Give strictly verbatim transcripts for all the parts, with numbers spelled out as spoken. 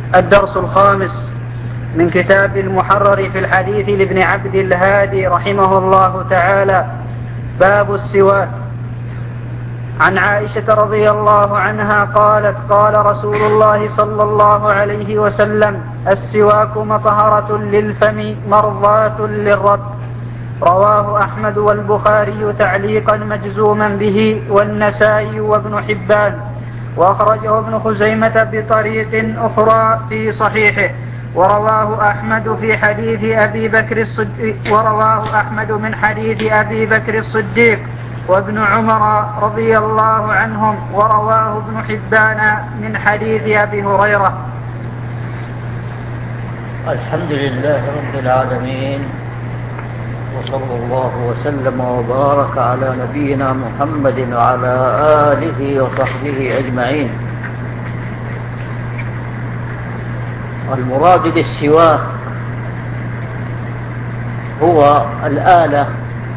الدرس الخامس من كتاب المحرر في الحديث لابن عبد الهادي رحمه الله تعالى. باب السواك. عن عائشة رضي الله عنها قالت: قال رسول الله صلى الله عليه وسلم: السواك مطهرة للفم مرضاة للرب. رواه أحمد والبخاري تعليقا مجزوما به، والنسائي وابن حبان، وأخرجه ابن خزيمة بطريق أخرى في صحيحه. ورواه أحمد في حديث أبي بكر الصديق ورواه أحمد من حديث أبي بكر الصديق وابن عمر رضي الله عنهم، ورواه ابن حبان من حديث أبي هريرة. الحمد لله رب العالمين، وصلى الله وسلم وبارك على نبينا محمد وعلى آله وصحبه أجمعين. المراد بالسواك هو الآلة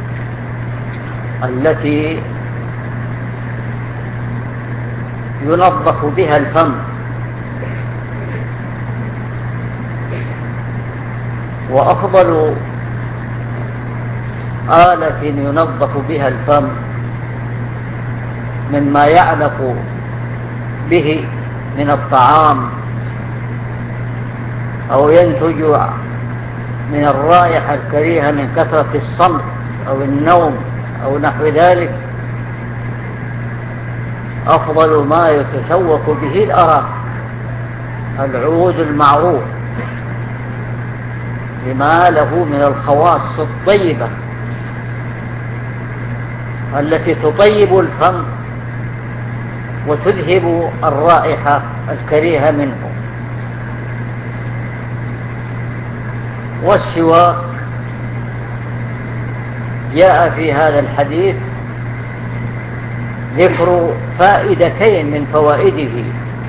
التي ينظف بها الفم، وأفضل آلة ينظف بها الفم مما يعلق به من الطعام أو ينتج من الرائحة الكريهة من كثرة الصمت أو النوم أو نحو ذلك، أفضل ما يتشوق به الأراك العود المعروف لما له من الخواص الطيبة التي تطيب الفم وتذهب الرائحة الكريهة منه. والسواك جاء في هذا الحديث ذكر فائدتين من فوائده.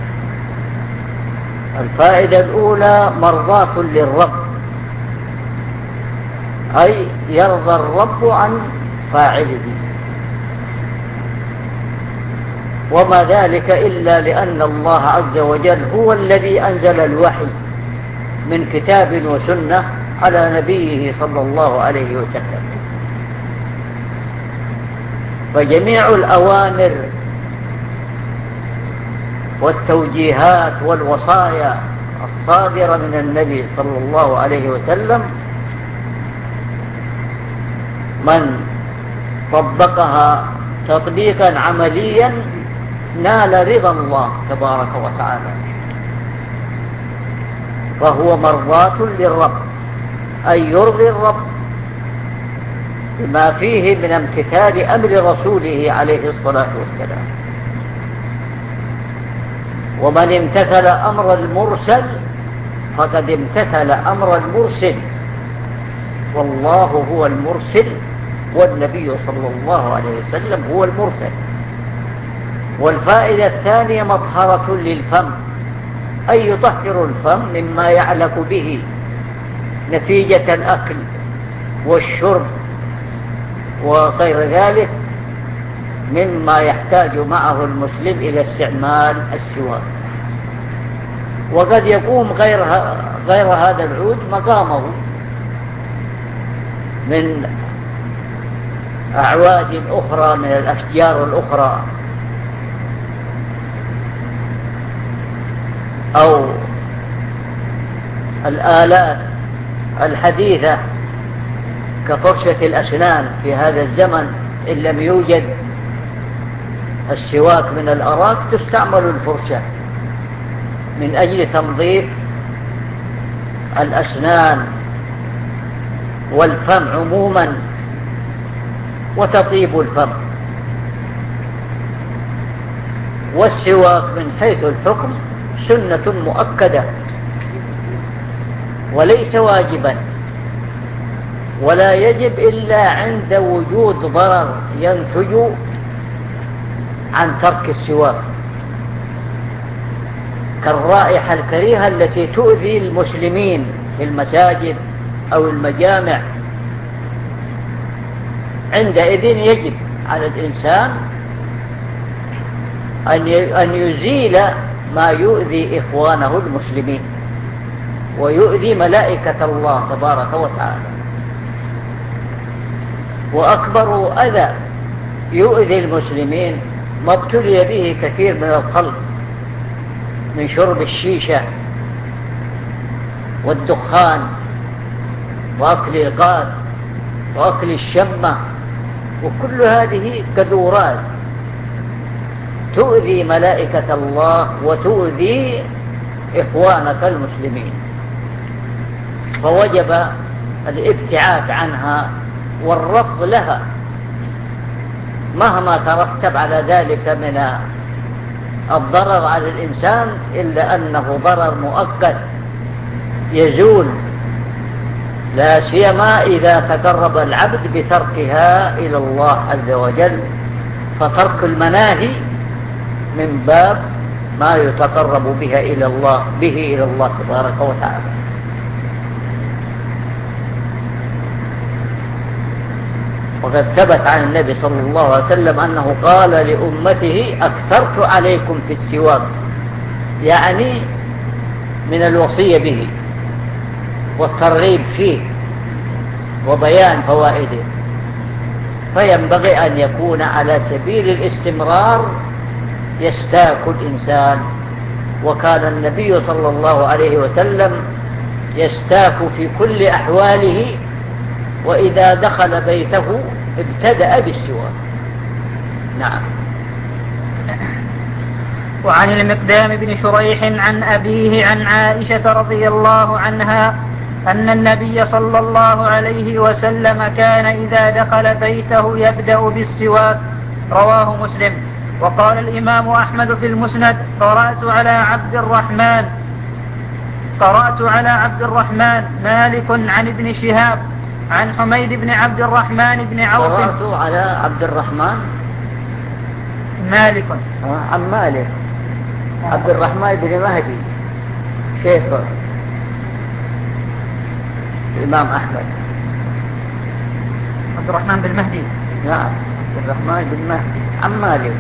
الفائدة الأولى مرضاة للرب، أي يرضى الرب عن فاعله، وما ذلك إلا لأن الله عز وجل هو الذي أنزل الوحي من كتاب وسنة على نبيه صلى الله عليه وسلم. فجميع الأوامر والتوجيهات والوصايا الصادرة من النبي صلى الله عليه وسلم من طبقها تطبيقا عمليا نال رضا الله تبارك وتعالى، فهو مرضاة للرب، أي يرضي الرب بما فيه من امتثال أمر رسوله عليه الصلاة والسلام. ومن امتثل أمر المرسل فقد امتثل أمر المرسل، والله هو المرسل والنبي صلى الله عليه وسلم هو المرسل. والفائدة الثانية مطهرة للفم، أي يطهر الفم مما يعلق به نتيجة الأكل والشرب وغير ذلك مما يحتاج معه المسلم إلى استعمال السواك. وقد يقوم غير, غير هذا العود مقامه من أعواد أخرى من الأشجار الأخرى أو الآلات الحديثة كفرشة الأسنان في هذا الزمن. إن لم يوجد السواك من الأراك تستعمل الفرشة من أجل تنظيف الأسنان والفم عموما وتطيب الفم. والسواك من حيث الحكم سنة مؤكدة وليس واجبا، ولا يجب إلا عند وجود ضرر ينتج عن ترك السواك، كالرائحة الكريهة التي تؤذي المسلمين في المساجد أو المجامع. عندئذ يجب على الإنسان أن يزيل ما يؤذي إخوانه المسلمين. ويؤذي ملائكة الله تبارك وتعالى. وأكبر أذى يؤذي المسلمين ما ابتلي به كثير من الخلق من شرب الشيشة والدخان وأكل القاذ وأكل الشمة، وكل هذه كدورات تؤذي ملائكة الله وتؤذي إخوانك المسلمين، فوجب الابتعاد عنها والرفض لها مهما ترتب على ذلك من الضرر على الإنسان، إلا أنه ضرر مؤقت يزول، لا سيما إذا تقرب العبد بتركها إلى الله عز وجل، فترك المناهي من باب ما يتقرب بها إلى الله به إلى الله تبارك وتعالى. وقد ثبت عن النبي صلى الله عليه وسلم أنه قال لأمته أكثرت عليكم في السواك، يعني من الوصية به والترغيب فيه وبيان فوائده، فينبغي أن يكون على سبيل الاستمرار يستاك الإنسان. وكان النبي صلى الله عليه وسلم يستاك في كل أحواله، وإذا دخل بيته ابتدأ بالسواك. نعم. وعن المقدام بن شريح عن أبيه عن عائشة رضي الله عنها أن النبي صلى الله عليه وسلم كان إذا دخل بيته يبدأ بالسواك، رواه مسلم. وقال الإمام أحمد في المسند: قرأت على عبد الرحمن قرأت على عبد الرحمن مالك عن ابن شهاب عن حميد بن عبد الرحمن بن عوف. قرأت على عبد الرحمن مالك آه عن مالك عبد الرحمن بن مهدي شيخ الإمام أحمد. عبد الرحمن بن مهدي. نعم عبد الرحمن بن مهدي عن مالك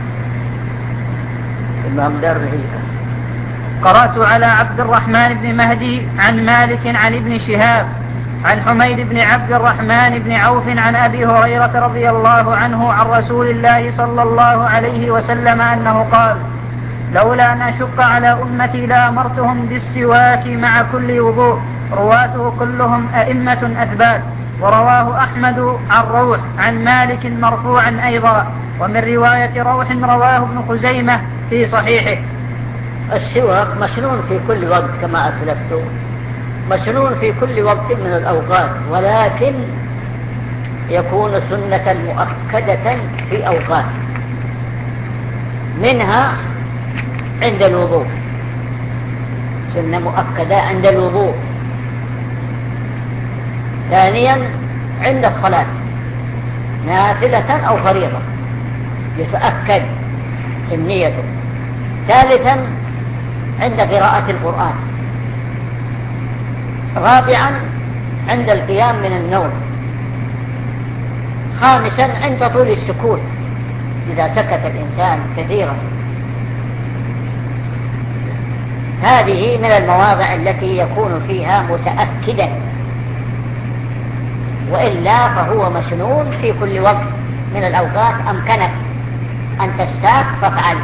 إمام دار الهجرة. قرأت على عبد الرحمن بن مهدي عن مالك عن ابن شهاب عن حميد بن عبد الرحمن بن عوف عن أبي هريرة رضي الله عنه عن رسول الله صلى الله عليه وسلم أنه قال: لولا أن أشق على أمتي لأمرتهم بالسواك مع كل وضوء. رواته كلهم أئمة أثبات. ورواه أحمد عن روح عن مالك مرفوعا أيضا، ومن رواية روح رواه ابن خزيمة في صحيحه. السواك مشنون في كل وقت كما أسلفت، مشنون في كل وقت من الأوقات، ولكن يكون سنة مؤكدة في أوقات، منها عند الوضوء، سنة مؤكدة عند الوضوء. ثانيا عند الصلاة نافلة أو فريضة يتأكد سنيته. ثالثا عند قراءة القرآن. رابعا عند القيام من النوم. خامسا عند طول السكوت إذا سكت الإنسان كثيرا. هذه من المواضع التي يكون فيها متأكدا، وإلا فهو مسنون في كل وقت من الأوقات. أمكنك أن تستاك فافعل،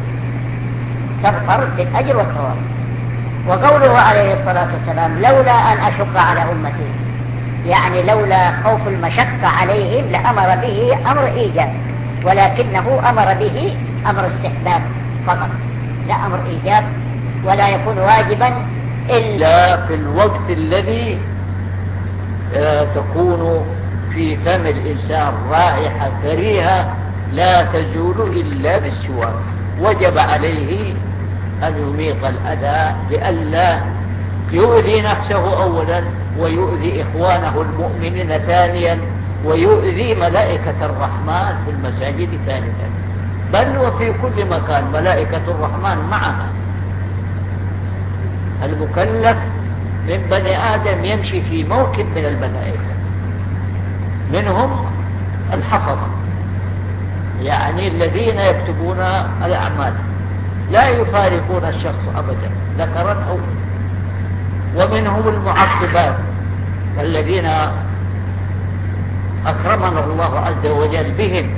تظفر بالأجر والثواب. وقوله عليه الصلاة والسلام: لولا أن أشق على أمتي، يعني لولا خوف المشقة عليهم لأمر به أمر إيجاب، ولكنه أمر به أمر استحباب فقط، لا أمر إيجاب، ولا يكون واجبا إلا في الوقت الذي تكون في فم الإنسان رائحة كريهة لا تزول إلا بالسواك. وجب عليه أن يميط الأذى لئلا يؤذي نفسه أولا، ويؤذي إخوانه المؤمنين ثانيا، ويؤذي ملائكة الرحمن في المساجد ثالثا، بل وفي كل مكان ملائكة الرحمن معها. المكلف من بني آدم يمشي في موكب من الملائكة، منهم الحفظة، يعني الذين يكتبون الأعمال، لا يفارقون الشخص أبدا ذكرا أو ومنهم المعقبات الذين أكرمنا الله عز وجل بهم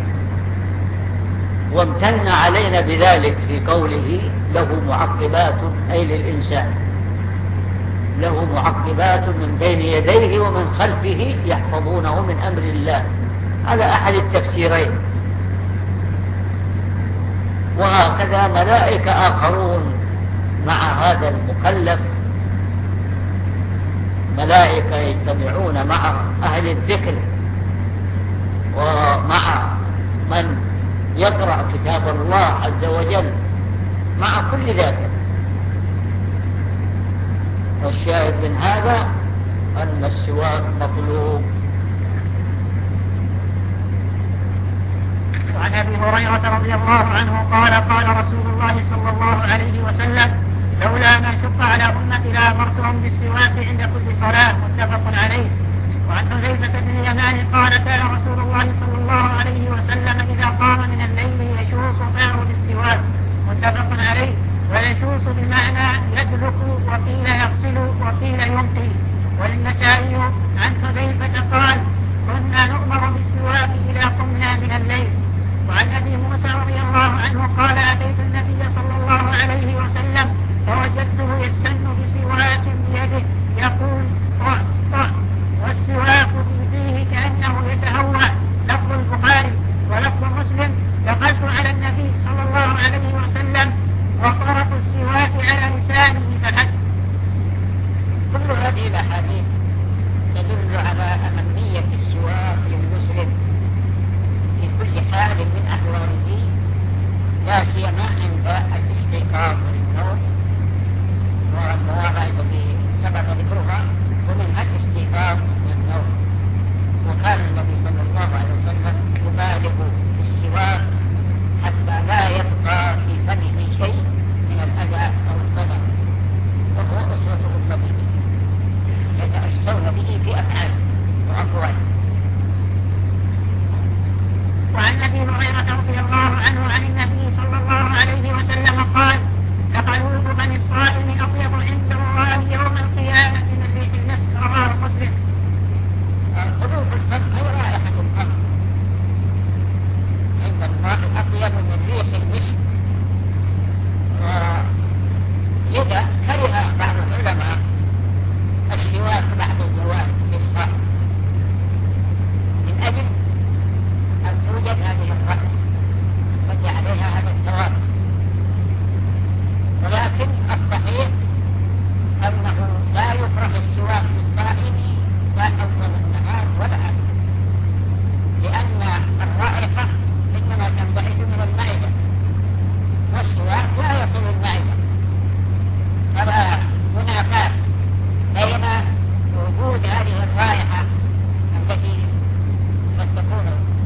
وامتن علينا بذلك في قوله له معقبات، أي للإنسان له معقبات من بين يديه ومن خلفه يحفظونه من أمر الله على أحد التفسيرين. وهكذا ملائكة آخرون مع هذا المكلف، ملائكة يجتمعون مع أهل الذكر ومع من يقرأ كتاب الله عز وجل مع كل ذلك. والشاهد من هذا أن السواك مطلوب. وعن أبي هريرة رضي الله عنه قال قال رسول الله صلى الله عليه وسلم لولا أن أشق على أمتي لأمرتهم بالسواك عند كل صلاة، متفق عليه. وعن حذيفة بن اليمان قال كان رسول الله صلى الله عليه وسلم إذا قام من الليل يشوص فاه بالسواك، متفق عليه. ويشوص بمعنى يدلك، وقيل يغسل وقيل ينقي. وللنسائي عن حذيفة قال كنا نؤمر بالسواك إذا قمنا من الليل. وعن أبي موسى رضي الله عنه قال أتيت النبي صلى الله عليه وسلم فوجدته يستن بسواك بيده يقول طع طع، والسواك في فيه كأنه يتهوى. لفظ البخاري. ولفظ مسلم دخلت على النبي صلى الله عليه وسلم وطرف السواك على لسانه فحسب. كل هذه الأحاديث تدل على أهمية السواك للمسلم في كل حال من أحواله، لا سيما عند الاستيقاظ والنوم، والمواضع التي سبق ذكرها ومنها الاستيقاظ والنوم. وكان النبي صلى الله عليه وسلم يبالغ في السواك حتى لا يبقى في فمه شيء من الأذى أو الضرر، وهو أسوة أمته يتأسون به في أفعاله وأقواله. وعن أبي هريرة رضي الله عنه عن النبي صلى الله عليه وسلم قال لقلوب بني الصائم أطيب عند الله يوم القيامة من ريح المسك، رواه مسلم. قلوب الفم هي رائحة الفم عند الله أطيب من ريح المسك. ولذا كره بعض العلماء السواك بعد الزواج للصائم من أجل أن توجد هذه الرحمة التي عليها هذا الثواب. ولكن الصحيح أنه لا يكره السواك للصائم لا أول النهار ولا أبدا، لأن الرائحة إنما تنبعث من المعدة والسواك لا يصل المعدة، فلا منافاة بين وجود هذه الرائحة التي قد تكون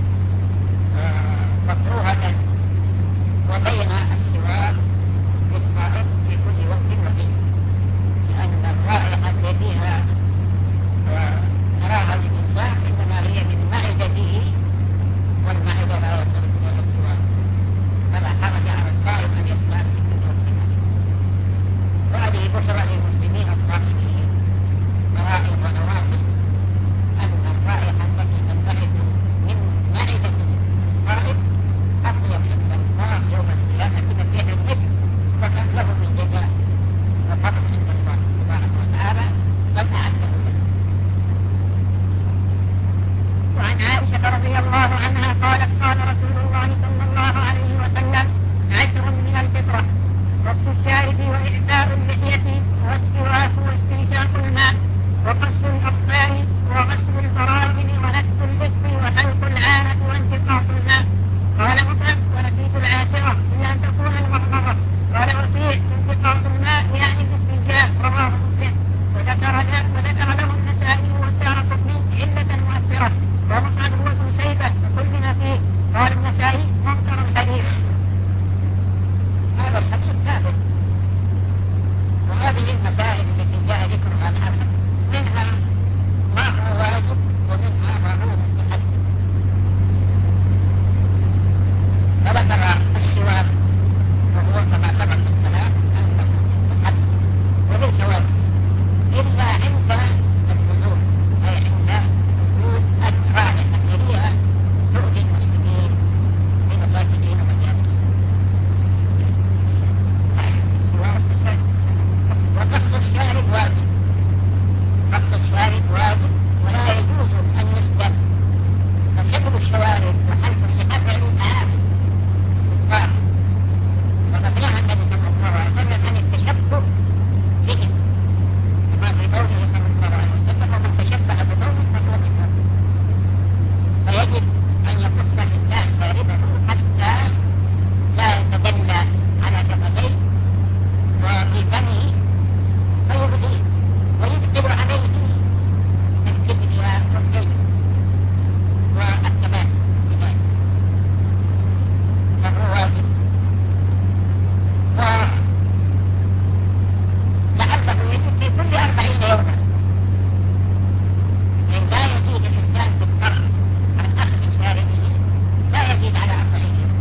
مكروهة وبين السواك للصائم في كل وقت وحين، لأن الرائحة التي فيها نراها الإنسان إنما هي من معدته، والمعدة لا يصل إلى السواك، فلا حرج على الصائم أن يسمع في كل وقت. وهذه بشرى للمسلمين الصائمين مرائب ونوافل أن الرائحة التي تنبعث من معدة الصائم أطيب عند الله يوم القيامة من ريح المسك، فكم له من جزاء وفضل عند الله تبارك وتعالى قد أعده له. وعن عائشة رضي الله عنها قالت قال رسول الله صلى الله عليه وسلم عشر من الفطرة: قص الشارب وإحداء اللحية والسواك واستنشاق الماء وقص الأظفار وغسل البراجم ونتف اللحم وحلق العانة وانتقاص الماء. قال مصعب: ونسيت العاشرة إلا أن تكون المضمضة. قال وفيه انتقاص الماء يعني الاستنجاء، رواه مسلم. وذكر وذكر له النسائي والدارقطني علة مؤثرة، ومصعب هو ابن شيبة وكلنا فيه. قال النسائي: منكر الحديث. هذا الحديث ثابت، وهذه المسائل التي جاء ذكرها عنها منها ما هو واجب ومنها ما هو مستحب. أن يقص الإنسان شاربه حتى لا يتدلى على شفتيه وفي فمه فيبديه ويدخل عليه الكبرياء والكيد والثبات بذلك، فهو واجب. ولعله يجب في كل أربعين يوما، إن لا يزيد الإنسان بالضر عن أخذ شاربه لا يزيد على أربعين يوم.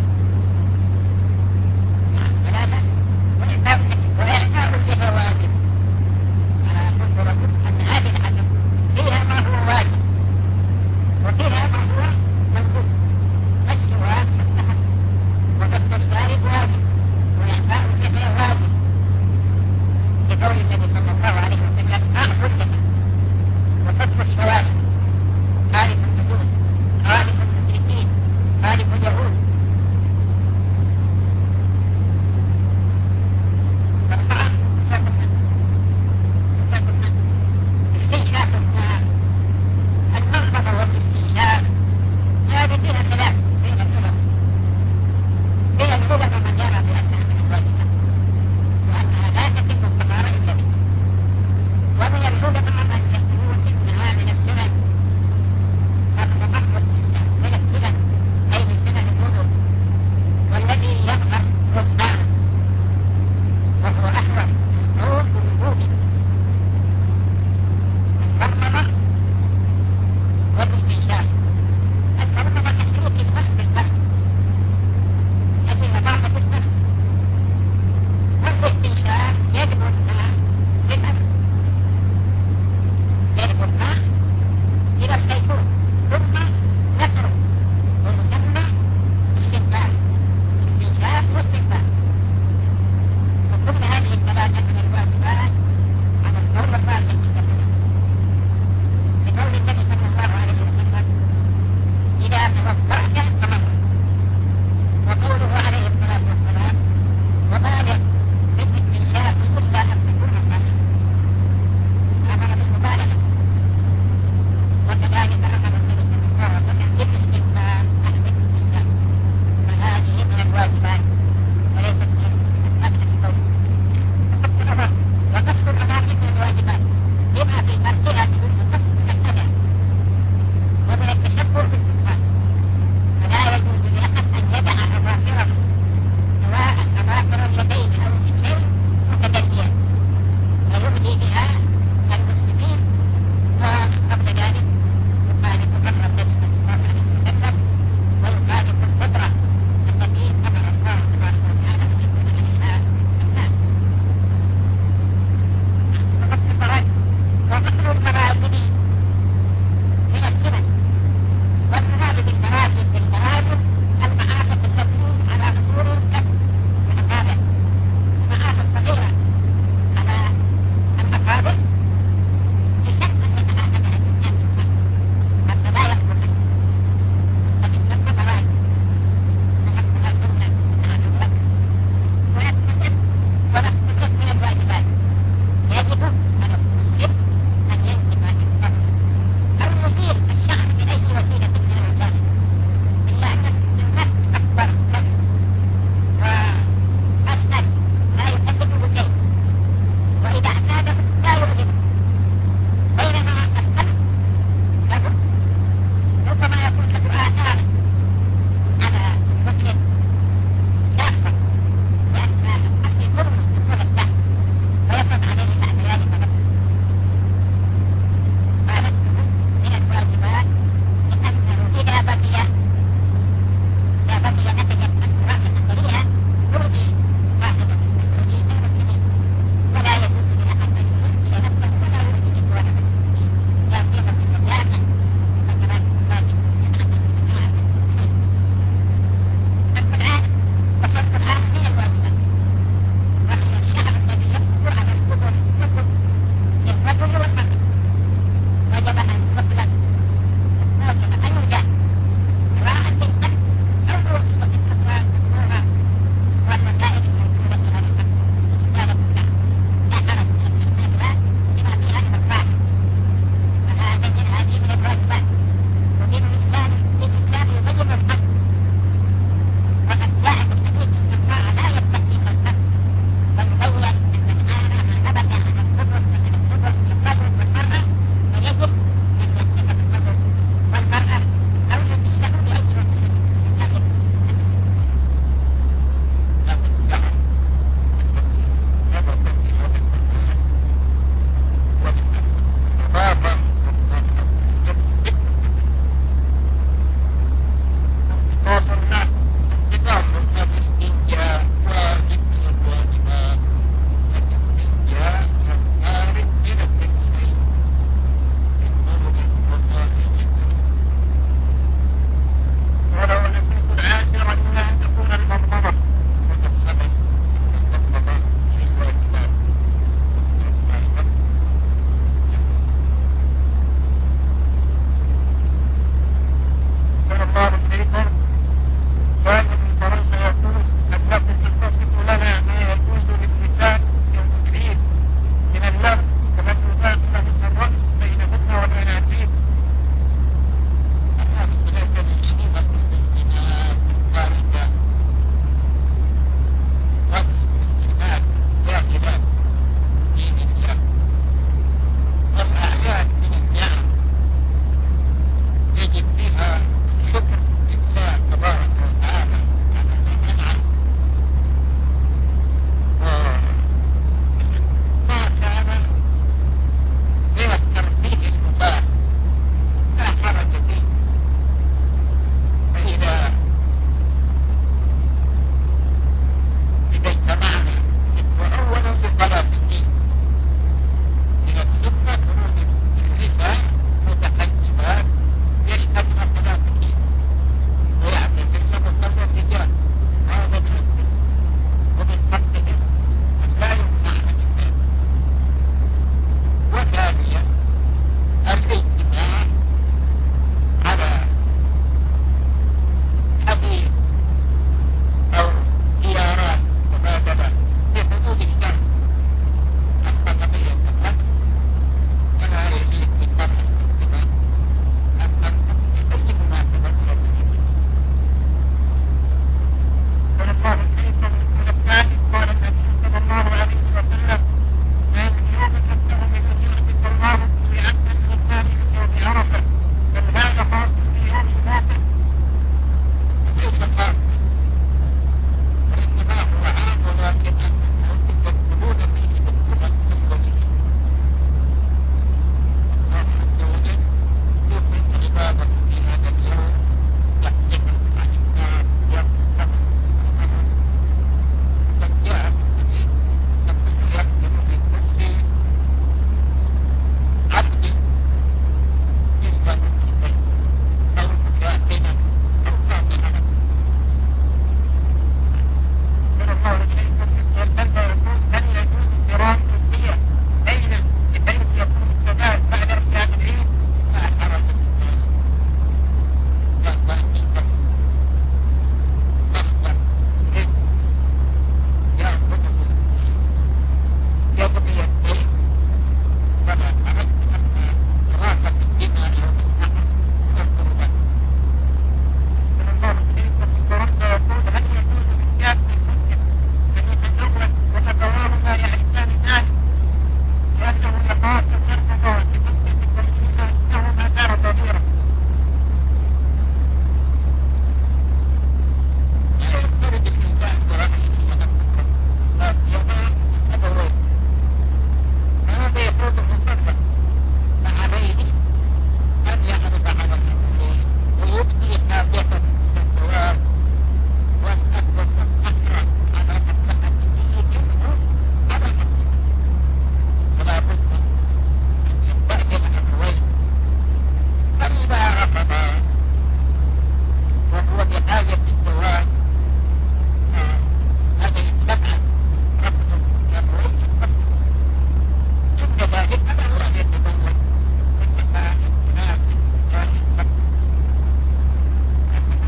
ثلاثة وإعطاء الجهة واجب. أنا قلت لكم أن هذه الحدث فيها ما هو واجب وفيها ما هو مندوب. السواك مستحب وقصد الشارب واجب وإعطاء الجهة واجب، لقول النبي صلى الله عليه وسلم أعطوا الجهة وقصد الشوارب خالف الحدود خالف المشركين خالف اليهود. استنشاق الماء المنفضة والاستنشاق هذه فيها خلاف بين العلماء. بين العلماء من يرى بأنها من الواجبات وأنها لا تتم الطهارة إلا بها، ومن العلماء من يقول إنها من السنن فالتمحض من السنن أي من سنن الوضوء، والذي يظهر ركبان وهو أحوط الصوت بالوجود المرمضة والاستنشاق. المرمضة تحريك الفم بالفم التي نضاعف الفم، والاستنشاق يجب الماء للأنف، يجب الماء إلى الزيتون ثم نفره ويسمى استنفاق استنشاق واستنفاق. وكل هذه الثلاثة من الواجبات على القول الراجح لقول النبي صلى الله عليه وسلم إذا توضأت فمض، وقوله عليه الصلاة والسلام وبالغ بالاستنشاق إلا أن تكون صائما، أمر بالمبالغة. وكذلك أمر النبي صلى الله عليه وسلم بالاستنفاق أحد الاستنشاق، فهذه من الواجبات وليست من أكثر القول. وقصد الأماكن من الواجبات بما في فرقها من القصد من الأذى ومن التشبه بالسكان،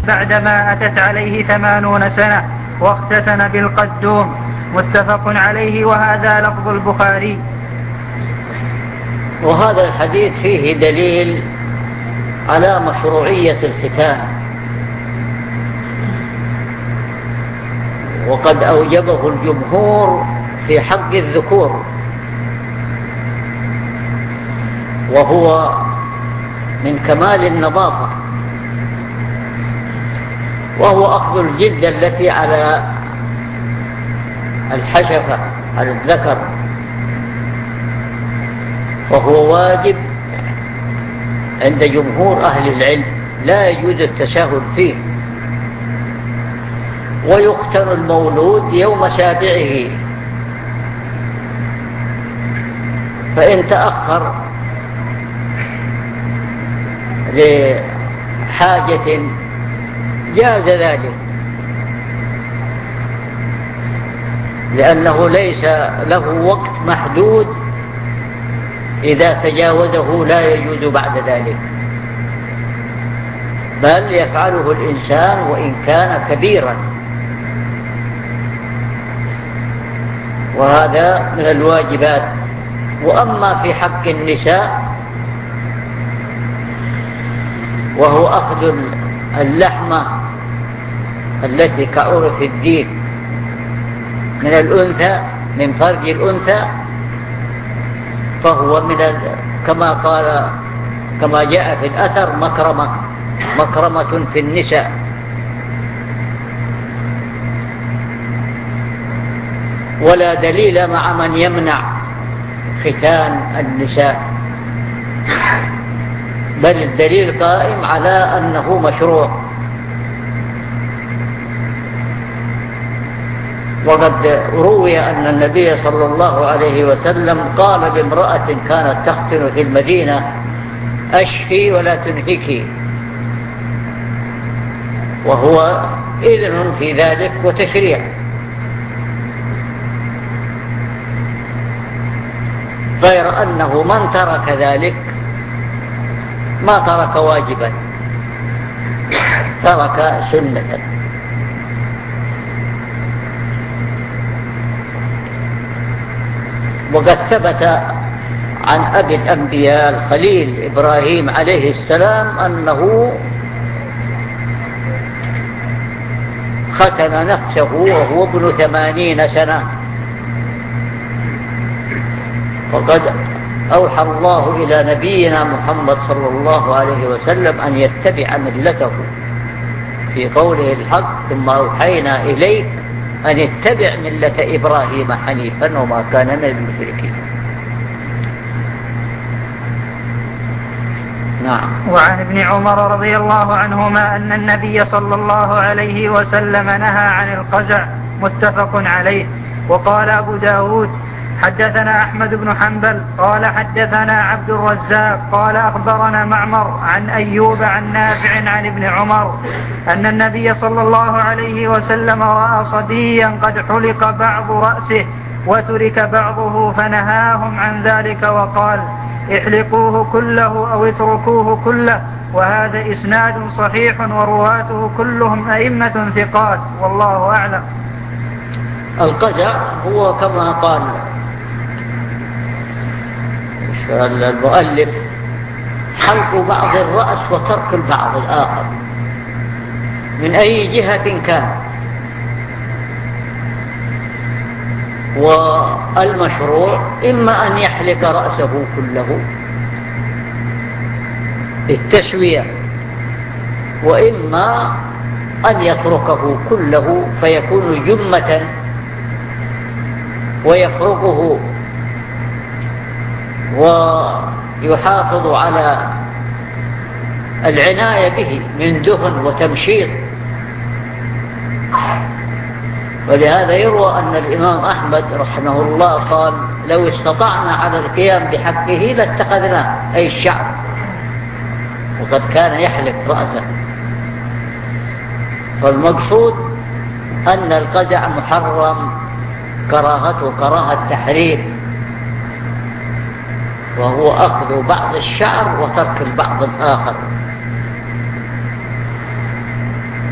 بعدما أتت عليه ثمانون سنة واختتن بالقدوم. متفق عليه، وهذا لفظ البخاري. وهذا الحديث فيه دليل على مشروعية الختان، وقد أوجبه الجمهور في حق الذكور، وهو من كمال النظافة، وهو أخذ الجلد التي على الحشفة على الذكر، فهو واجب عند جمهور أهل العلم، لا يجوز التساهل فيه. ويختن المولود يوم سابعه، فإن تأخر لحاجة جاز ذلك، لأنه ليس له وقت محدود، إذا تجاوزه لا يجوز بعد ذلك، بل يفعله الإنسان وإن كان كبيرا، وهذا من الواجبات. وأما في حق النساء وهو أخذ اللحمة التي كعرف الديك من الأنثى، من فرج الأنثى، فهو من ال... كما قال كما جاء في الأثر مكرمة مكرمة في النساء. ولا دليل مع من يمنع ختان النساء، بل الدليل قائم على أنه مشروع. وقد روي أن النبي صلى الله عليه وسلم قال لامرأة كانت تختن في المدينة: أشفي ولا تنهكي، وهو إذن في ذلك وتشريع. غير أنه من ترك ذلك ما ترك واجبا، ترك سنة. وقد ثبت عن أبي الأنبياء الخليل إبراهيم عليه السلام أنه ختن نفسه وهو ابن ثمانين سنة، وقد أوحى الله إلى نبينا محمد صلى الله عليه وسلم أن يتبع ملته في قوله الحق: ثم أوحينا إليك أن اتبع ملة إبراهيم حنيفا وما كان من المشركين. نعم. وعن ابن عمر رضي الله عنهما أن النبي صلى الله عليه وسلم نهى عن القزع. متفق عليه. وقال أبو داود: حدثنا أحمد بن حنبل قال حدثنا عبد الرزاق قال أخبرنا معمر عن أيوب عن نافع عن ابن عمر أن النبي صلى الله عليه وسلم رأى صبيا قد حلق بعض رأسه وترك بعضه فنهاهم عن ذلك وقال: احلقوه كله أو اتركوه كله. وهذا إسناد صحيح ورواته كلهم أئمة ثقات، والله أعلم. القزع هو كما قال المؤلف: حلق بعض الرأس وترك البعض الآخر من أي جهة كان. والمشروع إما أن يحلق رأسه كله بالتسوية، وإما أن يتركه كله فيكون جمة ويفرقه ويحافظ على العناية به من دهن وتمشيط. ولهذا يروى أن الإمام أحمد رحمه الله قال: لو استطعنا على القيام بحقه لاتخذناه، أي الشعر، وقد كان يحلق رأسه. فالمقصود أن القزع محرم كراهته كراهة تحريم، وهو أخذ بعض الشعر وترك البعض الآخر.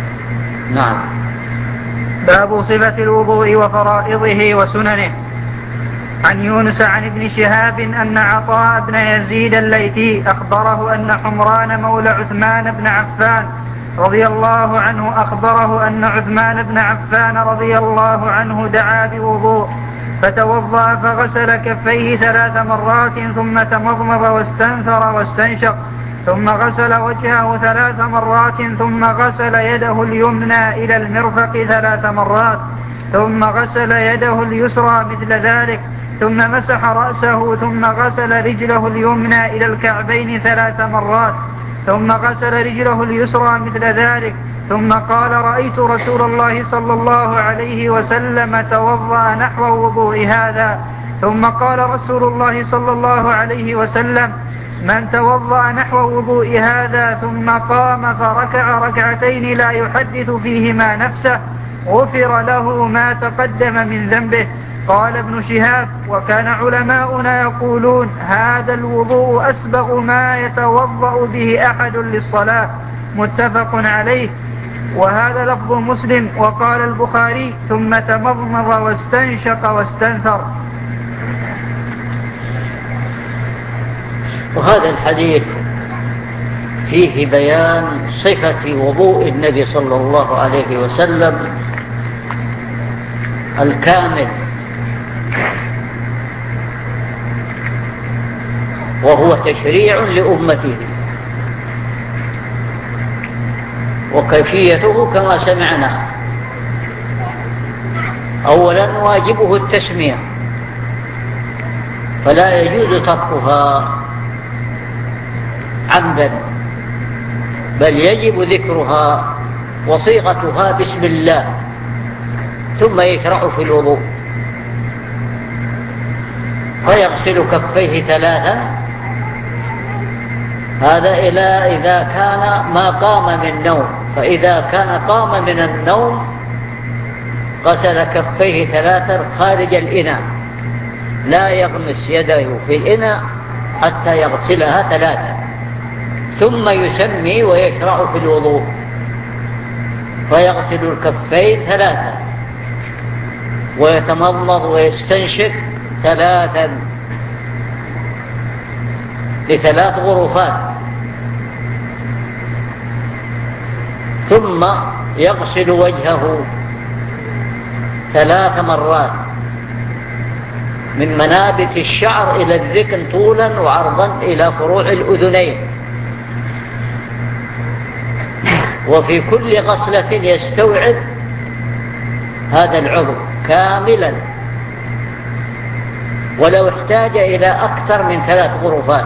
نعم. باب صفة الوضوء وفرائضه وسننه. عن يونس عن ابن شهاب أن عطاء بن يزيد الليثي أخبره أن حمران مولى عثمان بن عفان رضي الله عنه أخبره أن عثمان بن عفان رضي الله عنه دعا بوضوء فتوضأ فغسل كفيه ثلاث مرات ثم تمضمض واستنثر واستنشق ثم غسل وجهه ثلاث مرات ثم غسل يده اليمنى إلى المرفق ثلاث مرات ثم غسل يده اليسرى مثل ذلك ثم مسح رأسه ثم غسل رجله اليمنى إلى الكعبين ثلاث مرات ثم غسل رجله اليسرى مثل ذلك ثم قال رأيت رسول الله صلى الله عليه وسلم توضأ نحو وضوء هذا ثم قال رسول الله صلى الله عليه وسلم من توضأ نحو وضوء هذا ثم قام فركع ركعتين لا يحدث فيهما نفسه غفر له ما تقدم من ذنبه. قال ابن شهاب وكان علماؤنا يقولون هذا الوضوء أسبغ ما يتوضأ به أحد للصلاة متفق عليه. وهذا لفظ مسلم. وقال البخاري ثم تمضمض واستنشق واستنثر. وهذا الحديث فيه بيان صفة وضوء النبي صلى الله عليه وسلم الكامل، وهو تشريع لأمته، وكيفيته كما سمعنا. أولا واجبه التسمية فلا يجوز تركها عمدا، بل يجب ذكرها وصيغتها بسم الله، ثم يشرع في الوضوء فيغسل كفيه ثلاثا. هذا إلى إذا كان ما قام من نوم، فإذا كان قام من النوم غسل كفيه ثلاثا خارج الإناء، لا يغمس يده في الإناء حتى يغسلها ثلاثا، ثم يسمي ويشرع في الوضوء فيغسل الكفين ثلاثا ويتمضمض ويستنشق ثلاثا لثلاث غرفات، ثم يغسل وجهه ثلاث مرات من منابت الشعر إلى الذقن طولا وعرضا إلى فروع الأذنين، وفي كل غسلة يستوعب هذا العضو كاملا، ولو احتاج إلى أكثر من ثلاث غرفات.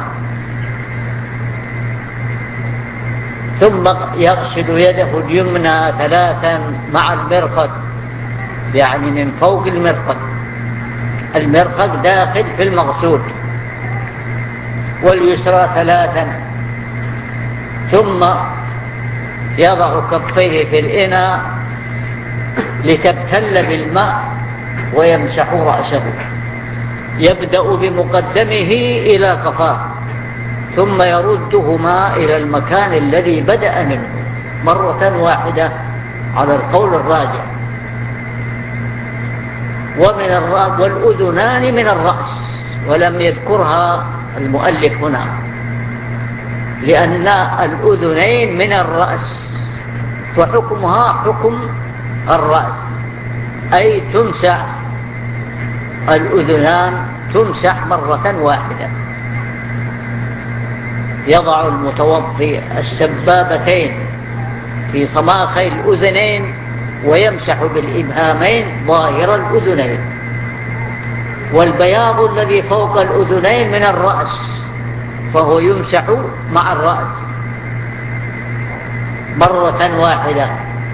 ثم يغسل يده اليمنى ثلاثا مع المرفق، يعني من فوق المرفق، المرفق داخل في المغسول، واليسرى ثلاثا، ثم يضع كفيه في الإناء لتبتل بالماء ويمسح رأسه، يبدأ بمقدمه إلى قفاه ثم يردهما إلى المكان الذي بدأ منه مرة واحدة على القول الراجح. ومن الرأس والأذنان من الرأس، ولم يذكرها المؤلف هنا لأن الأذنين من الرأس، فحكمها حكم الرأس، أي تمسح الأذنان تمسح مرة واحدة. يضع المتوضئ السبابتين في صماخي الأذنين ويمسح بالإبهامين ظاهر الأذنين، والبياض الذي فوق الأذنين من الرأس فهو يمسح مع الرأس مرة واحدة،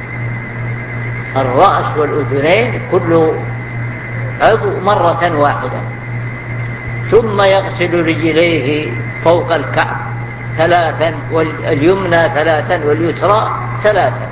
الرأس والأذنين كل عضو مرة واحدة. ثم يغسل رجليه فوق الكعب ثلاثا، واليمنى ثلاثا واليسرى ثلاثا،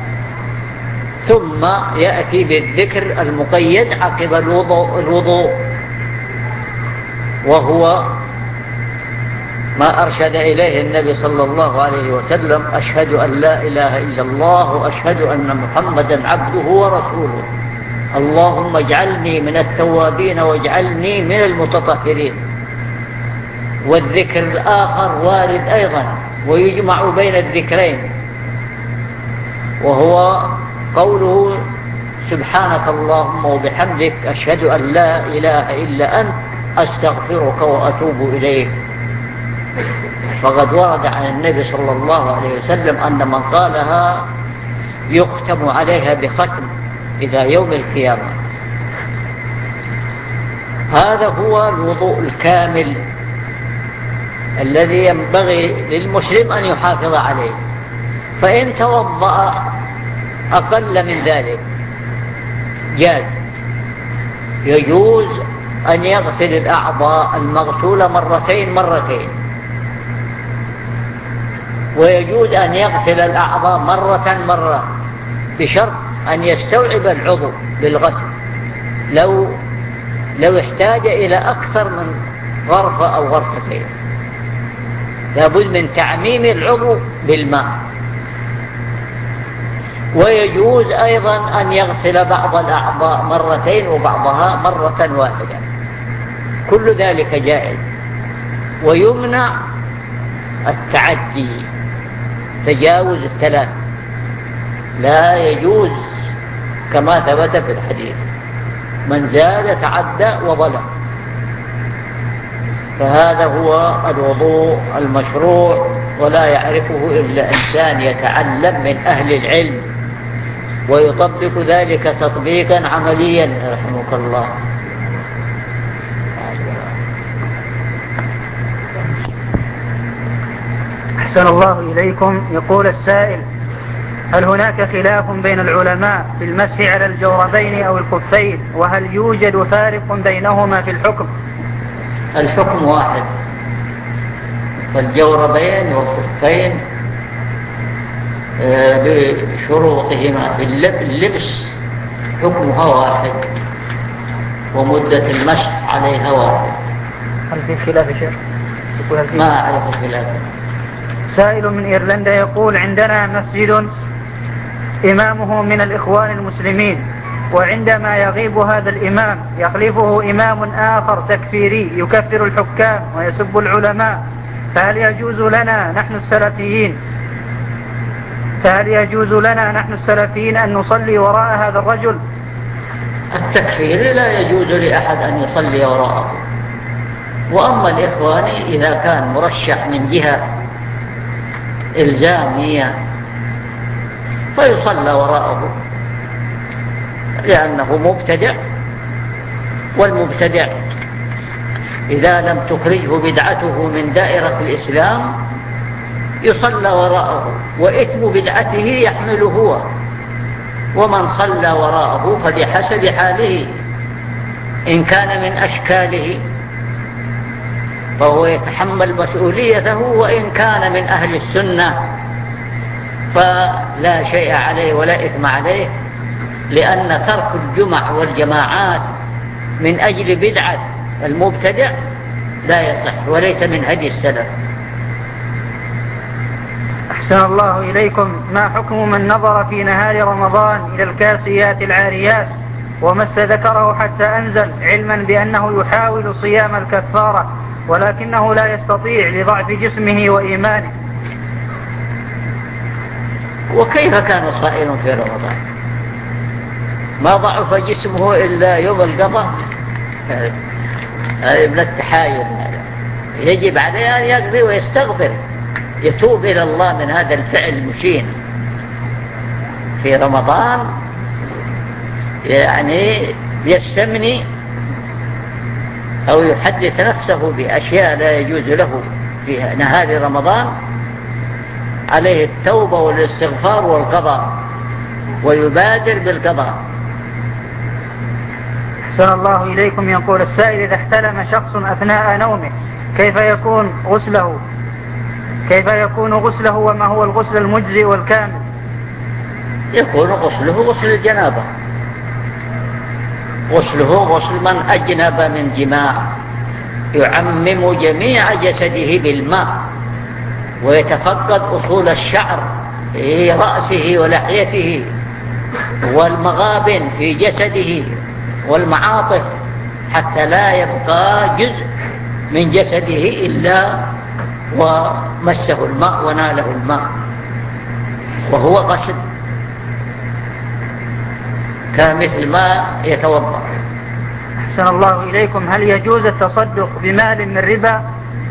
ثم يأتي بالذكر المقيد عقب الوضوء, الوضوء وهو ما أرشد إليه النبي صلى الله عليه وسلم: أشهد أن لا إله إلا الله وأشهد أن محمدا عبده ورسوله، اللهم اجعلني من التوابين واجعلني من المتطهرين. والذكر الآخر وارد أيضا ويجمع بين الذكرين، وهو قوله: سبحانك اللهم وبحمدك أشهد أن لا إله إلا أنت أستغفرك وأتوب إليك. فقد ورد عن النبي صلى الله عليه وسلم أن من قالها يختم عليها بختم إلى يوم القيامة. هذا هو الوضوء الكامل الذي ينبغي للمسلم أن يحافظ عليه. فإن توضأ أقل من ذلك جاز، يجوز أن يغسل الأعضاء المغسولة مرتين مرتين، ويجوز أن يغسل الأعضاء مرة مرة، بشرط أن يستوعب العضو بالغسل. لو لو احتاج إلى أكثر من غرفة أو غرفتين لابد من تعميم العضو بالماء. ويجوز أيضا أن يغسل بعض الأعضاء مرتين وبعضها مرة واحدة، كل ذلك جائز. ويمنع التعدي، تجاوز الثلاث لا يجوز، كما ثبت في الحديث: من زاد تعدى وظلم. فهذا هو الوضوء المشروع، ولا يعرفه إلا إنسان يتعلم من أهل العلم ويطبق ذلك تطبيقا عمليا رحمك الله. أحسن الله إليكم. يقول السائل: هل هناك خلاف بين العلماء في المسح على الجوربين أو الخفين؟ وهل يوجد فارق بينهما في الحكم؟ الحكم واحد، فالجوربين والخفين بشروطهما في اللبس حكمها واحد، ومدة المسح عليها واحد. هل في خلاف يا شيخ؟ ما أعرف خلاف. سائل من إيرلندا يقول: عندنا مسجد إمامه من الإخوان المسلمين، وعندما يغيب هذا الإمام يخلفه إمام آخر تكفيري يكفر الحكام ويسب العلماء، فهل يجوز لنا نحن السلفيين فهل يجوز لنا نحن السلفيين أن نصلي وراء هذا الرجل؟ التكفير لا يجوز لأحد أن يصلي وراءه. وأما الإخواني إذا كان مرشح من جهة إلزامية فيصلى وراءه، لأنه مبتدع، والمبتدع إذا لم تخرجه بدعته من دائرة الإسلام يصلى وراءه، وإثم بدعته يحمله هو، ومن صلى وراءه فبحسب حاله، إن كان من أشكاله فهو يتحمل مسؤوليته، وإن كان من أهل السنة فلا شيء عليه ولا إثم عليه، لأن ترك الجمع والجماعات من أجل بدعة المبتدع لا يصح وليس من هدي السلف. أحسن الله إليكم. ما حكم من نظر في نهار رمضان إلى الكاسيات العاريات ومس ذكره حتى أنزل، علما بأنه يحاول صيام الكفارة ولكنه لا يستطيع لضعف جسمه وإيمانه؟ وكيف كان صائم في رمضان؟ ما ضعف جسمه إلا يوم القضاء؟ هذا من التحايل. يجب عليه أن يقضي ويستغفر، يتوب إلى الله من هذا الفعل المشين في رمضان، يعني يستمني أو يحدث نفسه بأشياء لا يجوز له في نهار رمضان. عليه التوبة والاستغفار والقضاء، ويبادر بالقضاء. أحسن الله إليكم. يقول السائل: إذا احتلم شخص أثناء نومه كيف يكون غسله كيف يكون غسله وما هو الغسل المجزئ والكامل؟ يكون غسله غسل الجنابة، غسله غسل من أجنب من جماع يعمم جميع جسده بالماء، ويتفقد أصول الشعر في رأسه ولحيته والمغابن في جسده والمعاطف، حتى لا يبقى جزء من جسده إلا ومسه الماء وناله الماء، وهو غسل كمثل ما يتوضأ. أحسن الله إليكم. هل يجوز التصدق بمال من ربا؟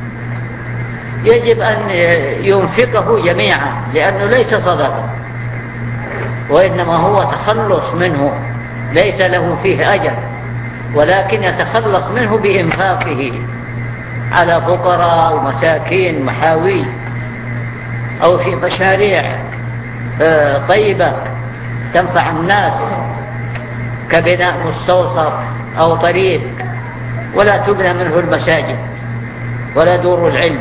يجب أن ينفقه جميعا، لأنه ليس صدقة، وإنما هو تخلص منه، ليس له فيه أجر، ولكن يتخلص منه بإنفاقه على فقراء ومساكين محاوي، أو في مشاريع طيبة تنفع الناس كبناء مستوصف أو طريق، ولا تبنى منه المساجد ولا دور العلم،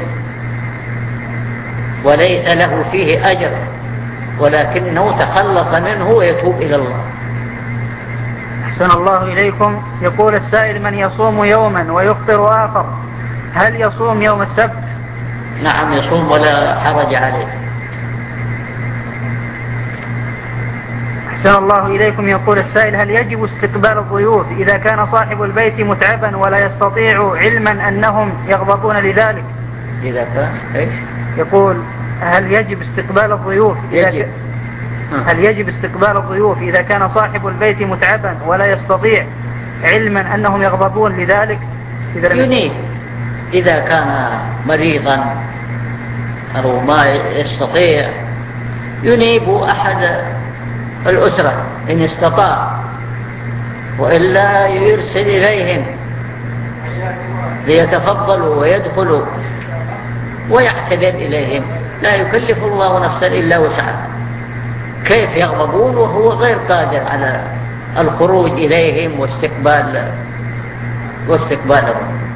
وليس له فيه أجر، ولكنه تخلص منه ويتوب إلى الله. أحسن الله إليكم. يقول السائل: من يصوم يوما ويفطر آخر، هل يصوم يوم السبت؟ نعم يصوم ولا حرج عليه. أحسن الله إليكم. يقول السائل: هل يجب استقبال الضيوف إذا كان صاحب البيت متعبا ولا يستطيع، علما أنهم يغضبون لذلك؟ إذا كان إيش؟ يقول: هل يجب استقبال الضيوف إذا يجب. ك... هل يجب استقبال الضيوف إذا كان صاحب البيت متعبا ولا يستطيع، علما أنهم يغضبون لذلك؟ إذا ينيب إذا كان مريضا أو ما يستطيع، ينيب أحد الأسرة إن استطاع، وإلا يرسل إليهم ليتفضلوا ويدخلوا ويعتذر إليهم. لا يكلف الله نفسا إلا وسعها، كيف يغضبون وهو غير قادر على الخروج إليهم واستقبال واستقبالهم.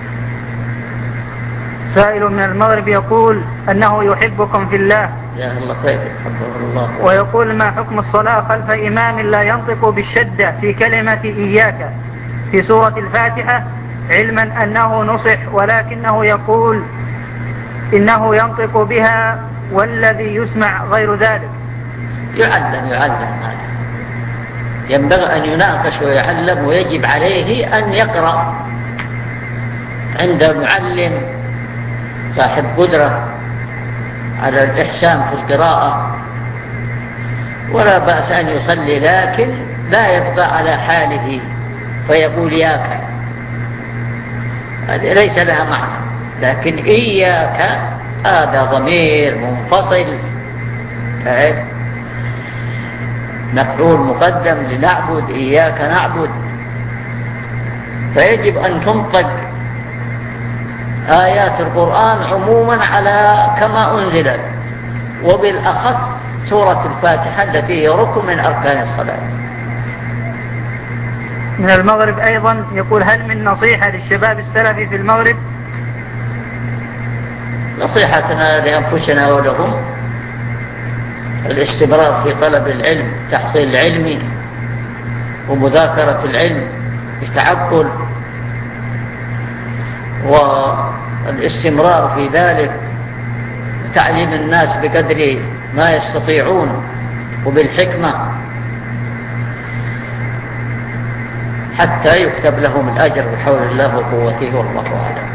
سائل من المغرب يقول أنه يحبكم في الله، جزاه الله خير، حفظه الله، ويقول: ما حكم الصلاة خلف إمام لا ينطق بالشدة في كلمة إياك في سورة الفاتحة، علما أنه نصح ولكنه يقول إنه ينطق بها والذي يسمع غير ذلك؟ يعلم يعلم هذا، ينبغي أن يناقش ويعلم، ويجب عليه أن يقرأ عند معلم صاحب قدرة على الإحسان في القراءة، ولا بأس أن يصلي، لكن لا يبقى على حاله فيقول ياك، هذه ليس لها معنى. لكن إياك هذا ضمير منفصل، مفعول مقدم لنعبد، إياك نعبد، فيجب أن تنطق آيات القرآن عموما على كما أنزلت، وبالأخص سورة الفاتحة التي هي ركن من أركان الصلاة. من المغرب أيضا يقول: هل من نصيحة للشباب السلفي في المغرب؟ نصيحتنا لأنفسنا ولهم الاستمرار في طلب العلم، تحصيل العلم ومذاكرة العلم بتعقل، والاستمرار في ذلك، تعليم الناس بقدر ما يستطيعون وبالحكمة حتى يكتب لهم الأجر بحول الله وقوته، والله أعلم.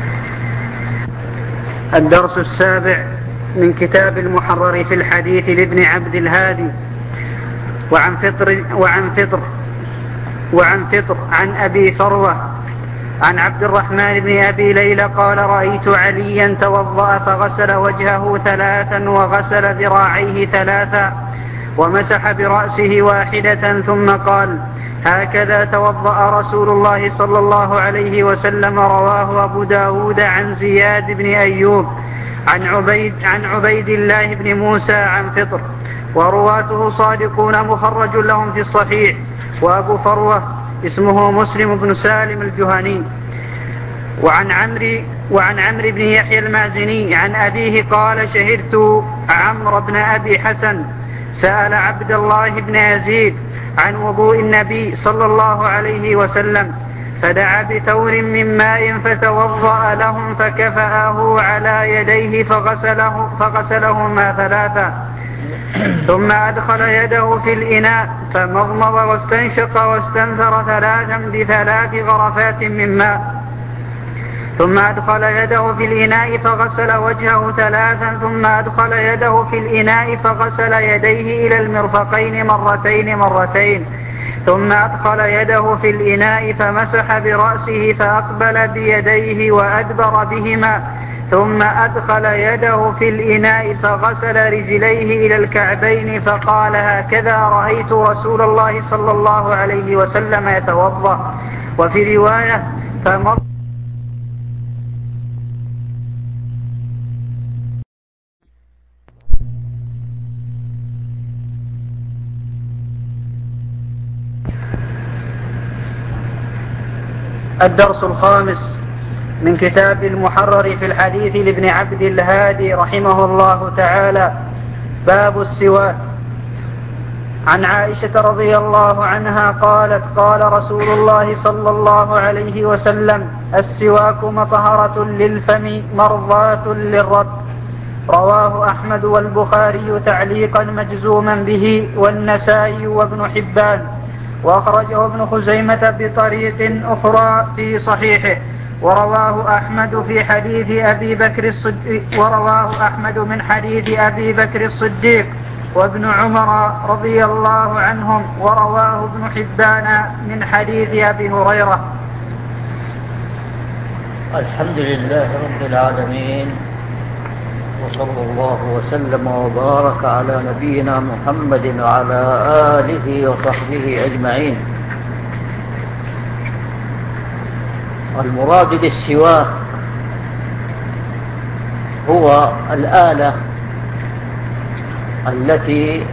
الدرس السابع من كتاب المحرر في الحديث لابن عبد الهادي. وعن فطر وعن فطر وعن فطر عن أبي فروة عن عبد الرحمن بن أبي ليلى قال: رأيت عليا توضأ فغسل وجهه ثلاثا وغسل ذراعيه ثلاثا ومسح برأسه واحدة، ثم قال: هكذا توضأ رسول الله صلى الله عليه وسلم. رواه أبو داود عن زياد بن أيوب عن عبيد, عن عبيد الله بن موسى عن فطر، ورواته صادقون مخرج لهم في الصحيح. وأبو فروة اسمه مسلم بن سالم الجهني. وعن عمرو وعن عمرو بن يحيى المازني عن أبيه قال: شهدت عمرو بن أبي حسن سأل عبد الله بن يزيد عن وضوء النبي صلى الله عليه وسلم، فدعا بتور من ماء فتوضأ لهم فكفأه على يديه فغسله فغسلهما ثلاثا، ثم أدخل يده في الإناء فمضمض واستنشق واستنثر ثلاثا بثلاث غرفات من ماء، ثم أدخل يده في الإناء فغسل وجهه ثلاثا، ثم أدخل يده في الإناء فغسل يديه إلى المرفقين مرتين مرتين، ثم أدخل يده في الإناء فمسح برأسه فأقبل بيديه وأدبر بهما، ثم أدخل يده في الإناء فغسل رجليه إلى الكعبين فقال: هكذا رأيت رسول الله صلى الله عليه وسلم يتوضأ. وفي رواية: فمض الدرس الخامس من كتاب المحرر في الحديث لابن عبد الهادي رحمه الله تعالى. باب السواك. عن عائشة رضي الله عنها قالت: قال رسول الله صلى الله عليه وسلم: السواك مطهرة للفم مرضاة للرب. رواه أحمد والبخاري تعليقا مجزوما به، والنسائي وابن حبان، وأخرجه ابن خزيمة بطريق أخرى في صحيحه. ورواه أحمد في حديث أبي بكر الصديق ورواه أحمد من حديث أبي بكر الصديق وابن عمر رضي الله عنهم، ورواه ابن حبان من حديث أبي هريرة. الحمد لله رب العالمين، وصلى الله وسلم وبارك على نبينا محمد وعلى آله وصحبه أجمعين. المراد بالسواك هو الآلة التي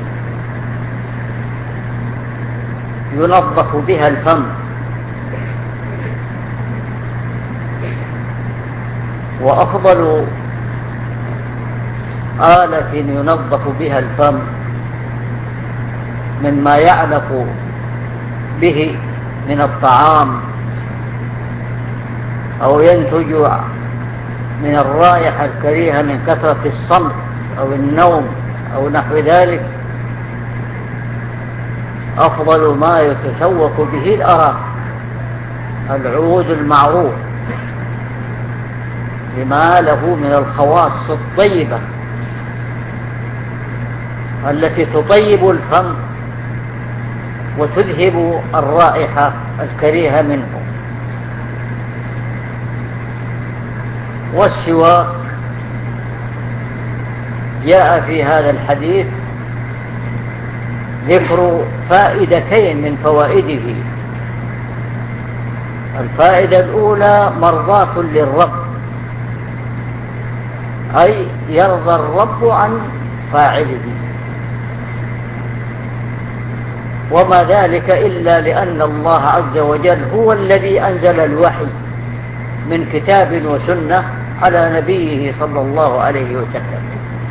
ينظف بها الفم، وأفضل آلة ينظف بها الفم مما يعلق به من الطعام أو ينتج من الرائحة الكريهة من كثرة الصمت أو النوم أو نحو ذلك، أفضل ما يتسوق به الأراك، العود المعروف لما له من الخواص الطيبة التي تطيب الفم وتذهب الرائحة الكريهة منه. والسواك جاء في هذا الحديث ذكر فائدتين من فوائده. الفائدة الأولى مرضاة للرب، أي يرضى الرب عن فاعله، وما ذلك إلا لأن الله عز وجل هو الذي أنزل الوحي من كتاب وسنة على نبيه صلى الله عليه وسلم.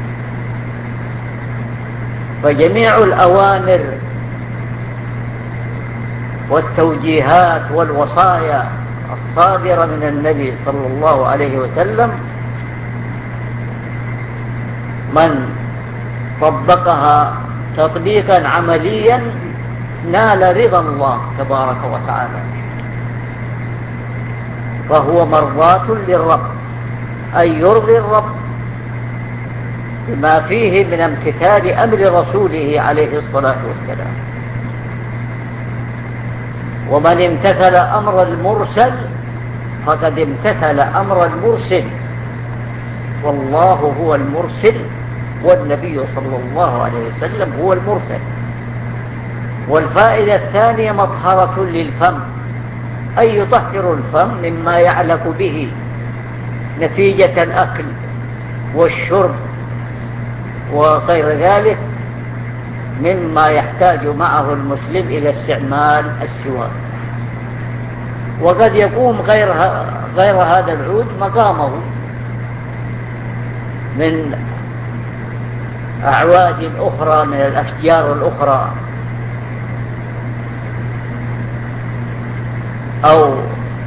فجميع الأوامر والتوجيهات والوصايا الصادرة من النبي صلى الله عليه وسلم من طبقها تطبيقا عمليا نال رضا الله تبارك وتعالى، فهو مرضاة للرب، أي يرضي الرب بما فيه من امتثال أمر رسوله عليه الصلاة والسلام. ومن امتثل أمر المرسل فقد امتثل أمر المرسل، والله هو المرسل والنبي صلى الله عليه وسلم هو المرسل. والفائدة الثانية مطهرة للفم، أي يطهر الفم مما يعلق به نتيجة الأكل والشرب وغير ذلك مما يحتاج معه المسلم إلى استعمال السواك. وقد يقوم غير, غير هذا العود مقامه من أعواد أخرى من الأشجار الأخرى أو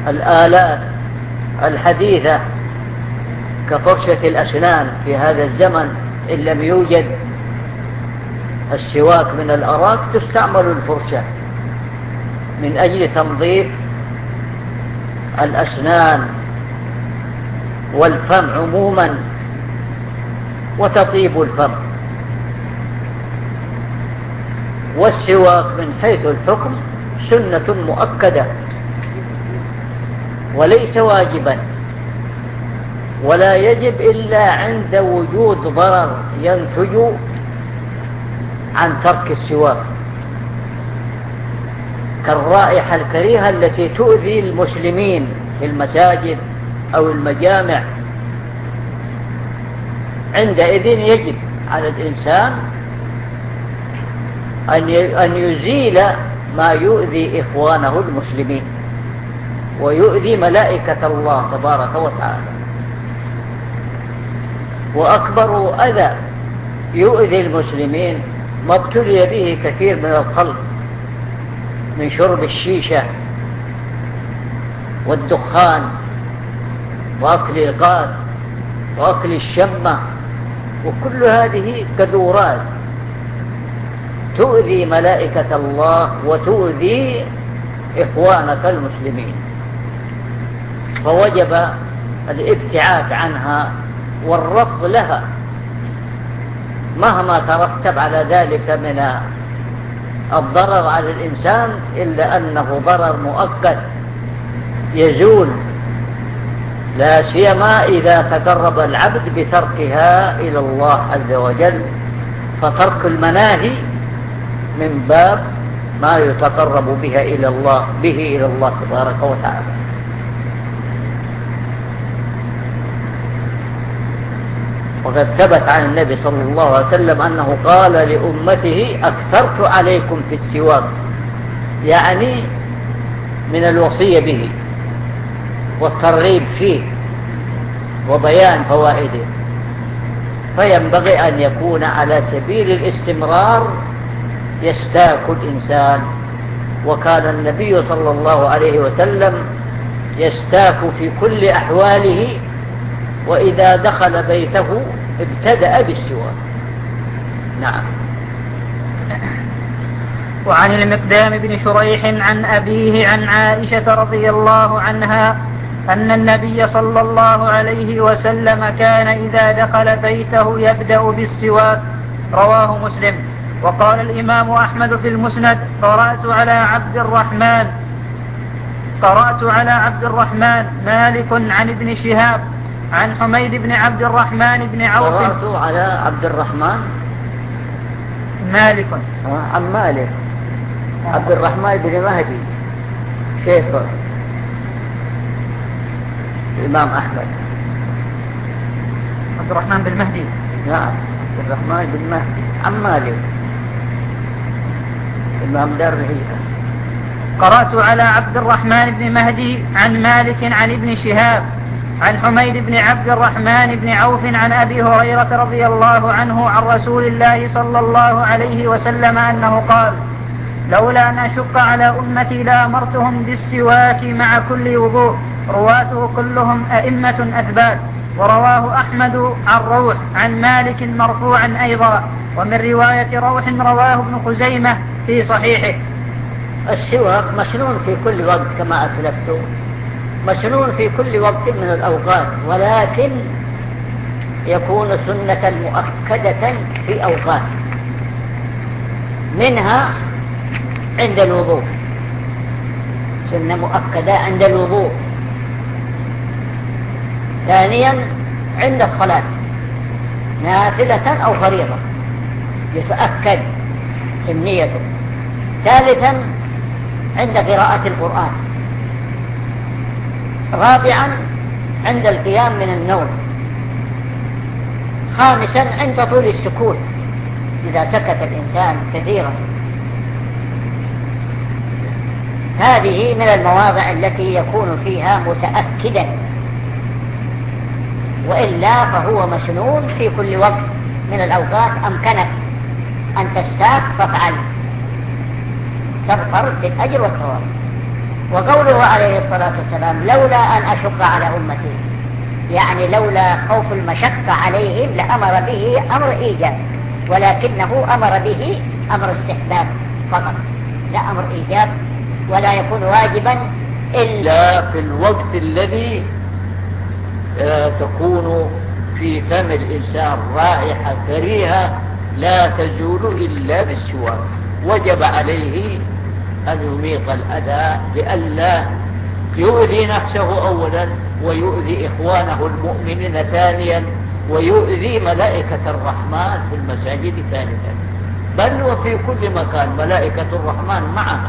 الآلات الحديثة كفرشة الأسنان في هذا الزمن إن لم يوجد السواك من الأراك تستعمل الفرشة من أجل تنظيف الأسنان والفم عموما وتطيب الفم. والسواك من حيث الحكم سنة مؤكدة وليس واجبا، ولا يجب إلا عند وجود ضرر ينتج عن ترك السواك، كالرائحة الكريهة التي تؤذي المسلمين في المساجد أو المجامع. عندئذ يجب على الإنسان أن يزيل ما يؤذي إخوانه المسلمين ويؤذي ملائكة الله تبارك وتعالى. وأكبر أذى يؤذي المسلمين ما ابتلي به كثير من الخلق من شرب الشيشة والدخان وأكل القاذ وأكل الشمة، وكل هذه كدورات تؤذي ملائكة الله وتؤذي إخوانك المسلمين، فوجب الابتعاد عنها والرفض لها مهما ترتب على ذلك من الضرر على الإنسان، إلا أنه ضرر مؤقت يزول، لا سيما إذا تقرب العبد بتركها إلى الله عز وجل، فترك المناهي من باب ما يتقرب بها إلى الله به إلى الله تبارك وتعالى. وقد ثبت عن النبي صلى الله عليه وسلم أنه قال لأمته أكثرت عليكم في السواك، يعني من الوصية به والترغيب فيه وبيان فوائده، فينبغي أن يكون على سبيل الاستمرار يستاك الإنسان. وكان النبي صلى الله عليه وسلم يستاك في كل أحواله، وإذا دخل بيته ابتدأ بالسواك. نعم. وعن المقدام بن شريح عن أبيه عن عائشة رضي الله عنها أن النبي صلى الله عليه وسلم كان إذا دخل بيته يبدأ بالسواك، رواه مسلم. وقال الإمام أحمد في المسند: قرأت على عبد الرحمن قرأت على عبد الرحمن مالك عن ابن شهاب عن حميد بن عبد الرحمن بن عوف. قرأت على عبد الرحمن مالك عن مالك عبد الرحمن بن مهدي شيخ الإمام أحمد. عبد الرحمن بن مهدي. نعم، عبد الرحمن بن مهدي عن مالك إمام دار الهجرة. قرأت على عبد الرحمن بن مهدي عن مالك عن ابن شهاب عن حميد بن عبد الرحمن بن عوف عن أبي هريرة رضي الله عنه عن رسول الله صلى الله عليه وسلم أنه قال: لولا أن أشق على أمتي لأمرتهم بالسواك مع كل وضوء. رواته كلهم أئمة أثبات. ورواه أحمد عن روح عن مالك مرفوعا أيضا، ومن رواية روح رواه ابن خزيمة في صحيحه. السواك مشنون في كل وقت كما أسلفت، مشنون في كل وقت من الأوقات، ولكن يكون سنة مؤكدة في أوقات، منها عند الوضوء، سنة مؤكدة عند الوضوء. ثانيا عند الصلاة نافلة أو فريضة يتأكد سنيته. ثالثا عند قراءة القرآن. رابعا عند القيام من النوم. خامسا عند طول السكوت إذا سكت الإنسان كثيرا. هذه من المواضع التي يكون فيها متأكدا، وإلا فهو مسنون في كل وقت من الأوقات. أمكنك أن تستاك فافعل، تظفر بالأجر والثواب. وقوله عليه الصلاة والسلام لولا أن أشق على أمتي، يعني لولا خوف المشقة عليهم لأمر به أمر إيجاب، ولكنه أمر به أمر استحباب فقط، لا أمر إيجاب، ولا يكون واجبا إلا في الوقت الذي تكون في فم الإنسان رائحة كريهة لا تزول إلا بالسواك، وجب عليه أن يميط الأذى لئلا يؤذي نفسه أولا، ويؤذي إخوانه المؤمنين ثانيا، ويؤذي ملائكة الرحمن في المساجد ثالثا، بل وفي كل مكان ملائكة الرحمن معها.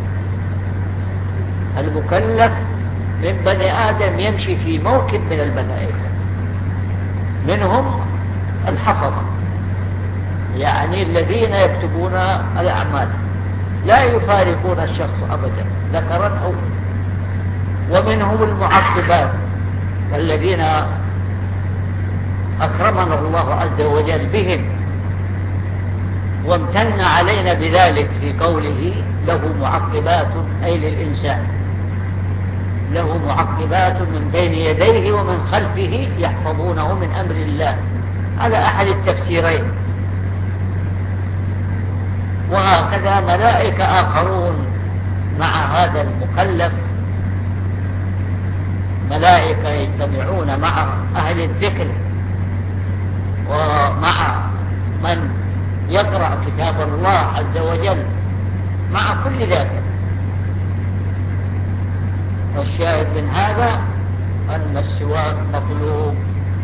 المكلف من بني آدم يمشي في موكب من الملائكة، منهم الحفظة، يعني الذين يكتبون الأعمال لا يفارقون الشخص أبدا ذكرا أو، ومنهم المعقبات الذين أكرمنا الله عز وجل بهم وامتن علينا بذلك في قوله له معقبات، أي للإنسان له معقبات من بين يديه ومن خلفه يحفظونه من أمر الله على أحد التفسيرين. وهكذا ملائكة آخرون مع هذا المكلف، ملائكة يجتمعون مع أهل الذكر ومع من يقرأ كتاب الله عز وجل، مع كل ذلك. والشاهد من هذا أن السواك مطلوب.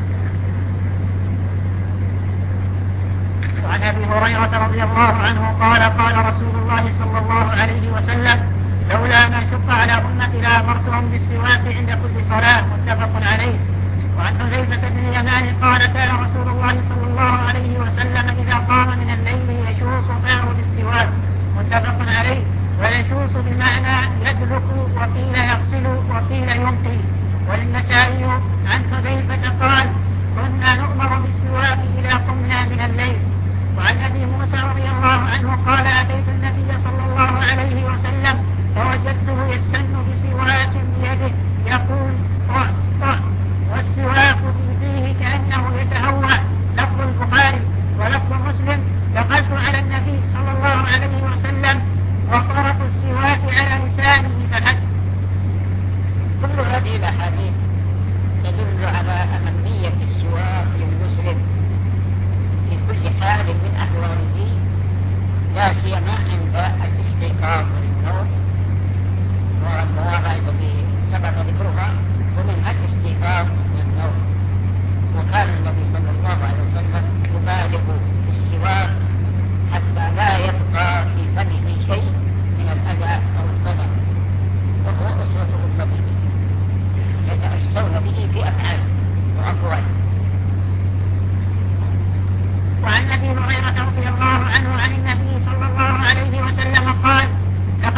وعن أبي هريرة رضي الله عنه قال قال رسول الله صلى الله عليه وسلم لولا ما شق على أمتي لأمرتهم بالسواك عند كل صلاة، متفق عليه. وعن حذيفة بن اليمان قال كان رسول الله صلى الله عليه وسلم إذا قام من الليل يشوص فاه بالسواك، متفق عليه. ويشوص بمعنى يدلك، وقيل يغسل وقيل ينقي. وللنسائي عن حذيفة قال كنا نؤمر بالسواك إذا قمنا من الليل. وعن أبي موسى رضي الله عنه قال أتيت النبي صلى الله عليه وسلم فوجدته يستن بسواك بيده يقول طع طع، والسواك في فيه كأنه يتهوى. لفظ البخاري. ولفظ مسلم دخلت على النبي صلى الله عليه وسلم وطرف السواك على لسانه فحسب. كل هذه الأحاديث تدل على أهمية السواك للمسلم في كل حال من أحواله، لا سيما عند الاستيقاظ والنوم، والمواضع التي سبق ذكرها ومنها الاستيقاظ والنوم. وكان النبي صلى الله عليه وسلم يبالغ في السواك حتى لا يبقى في فمه شيء من الأذى أو الضرر، وهو أسوة أمته يتأسون به في أفعاله وأقواله. وعن أبي هريرة رضي الله عنه عن النبي صلى الله عليه وسلم قال لقد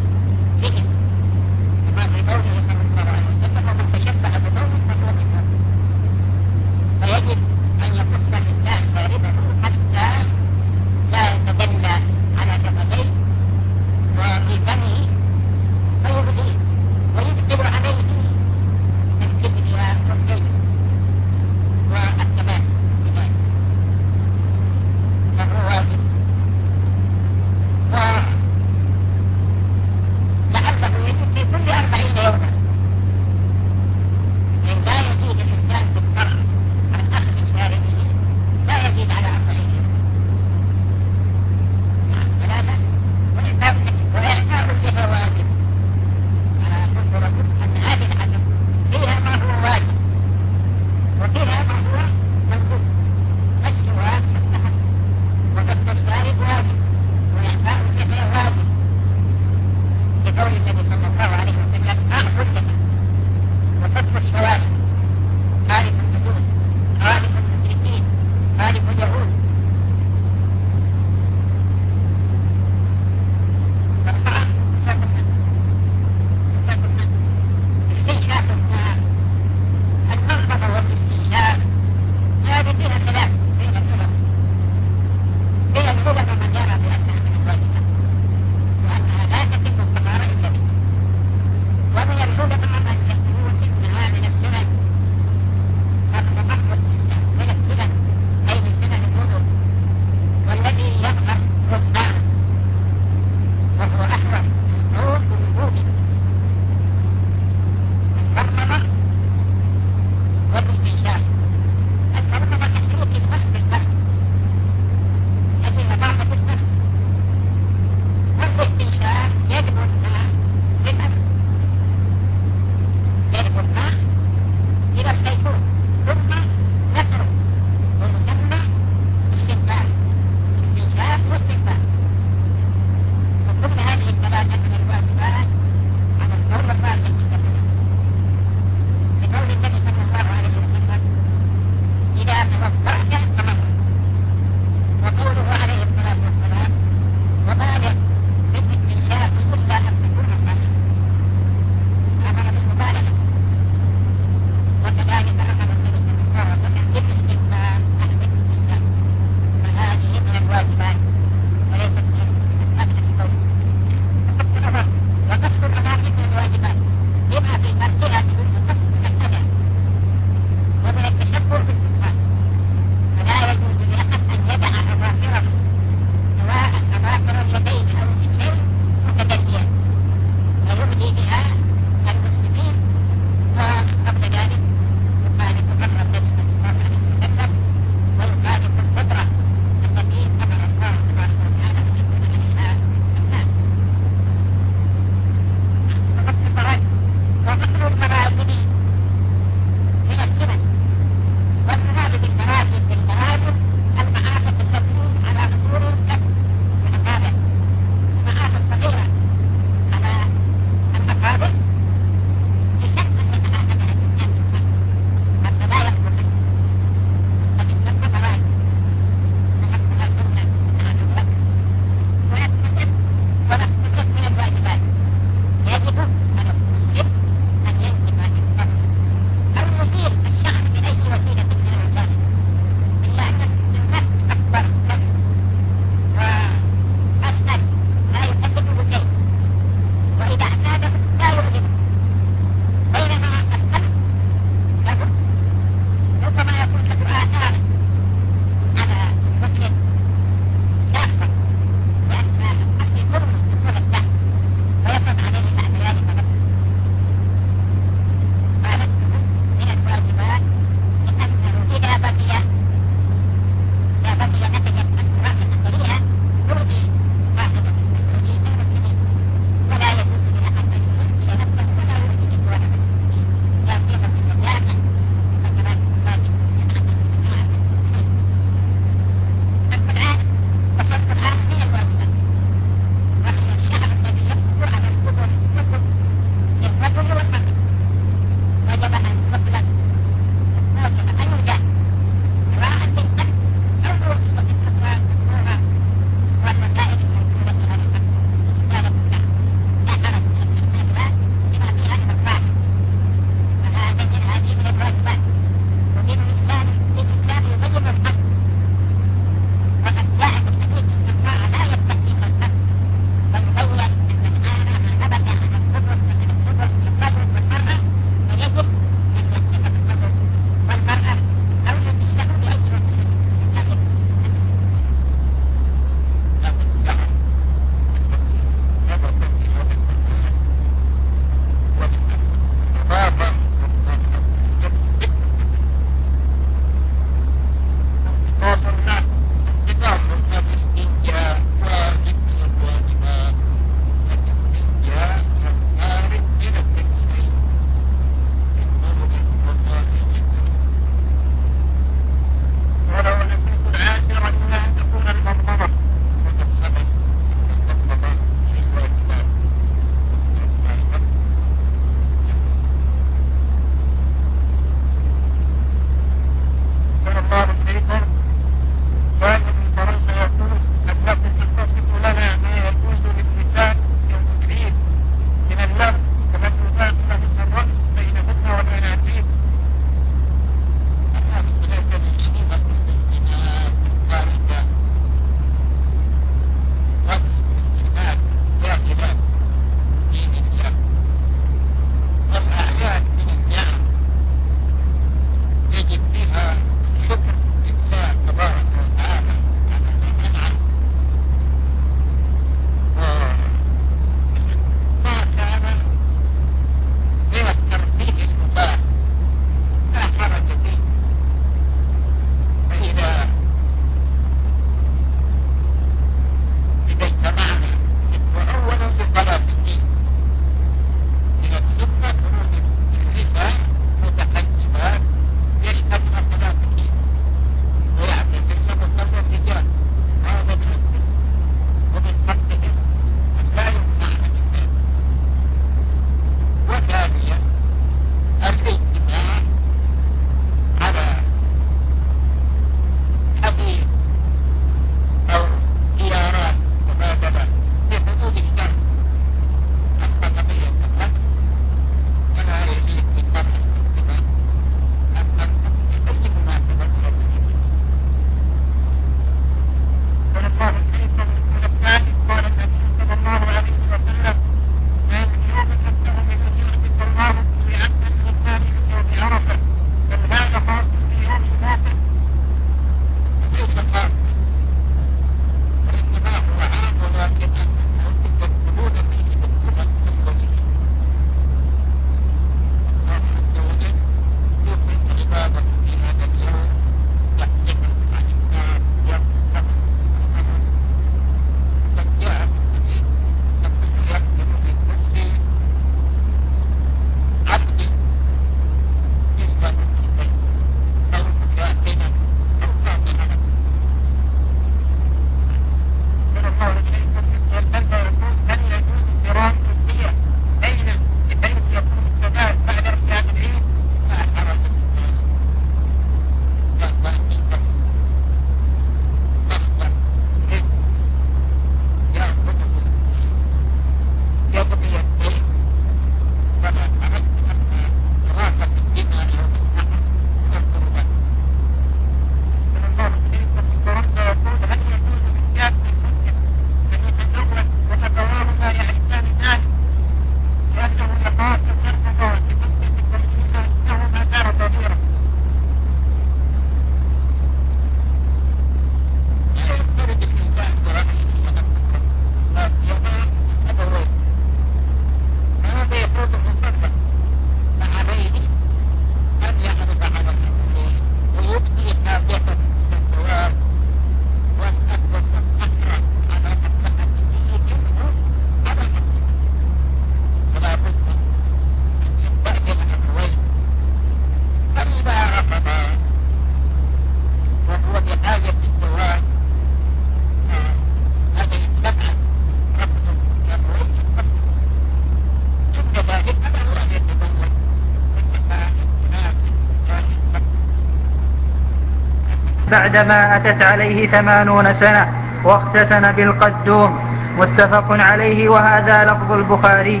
بعدما أتت عليه ثمانون سنة واختتن بالقدوم. متفق عليه، وهذا لفظ البخاري.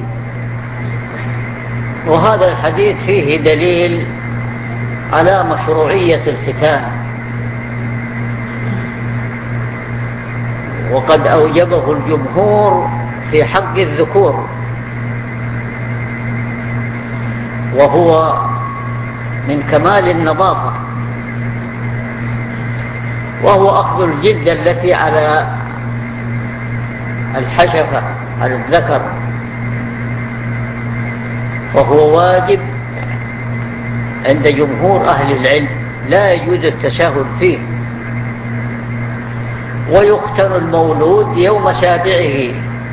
وهذا الحديث فيه دليل على مشروعية الختان، وقد أوجبه الجمهور في حق الذكور، وهو من كمال النظافة، وهو أخذ الجلد التي على الحشفة على الذكر، فهو واجب عند جمهور أهل العلم، لا يجوز التساهل فيه. ويختن المولود يوم سابعه،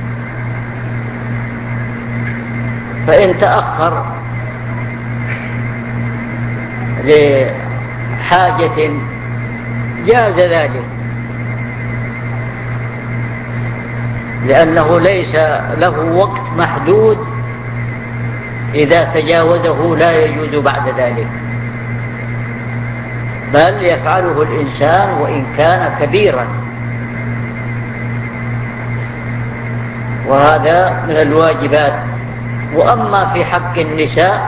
فإن تأخر لحاجة جاز ذلك، لأنه ليس له وقت محدود، إذا تجاوزه لا يجوز بعد ذلك، بل يفعله الإنسان وإن كان كبيرا، وهذا من الواجبات. وأما في حق النساء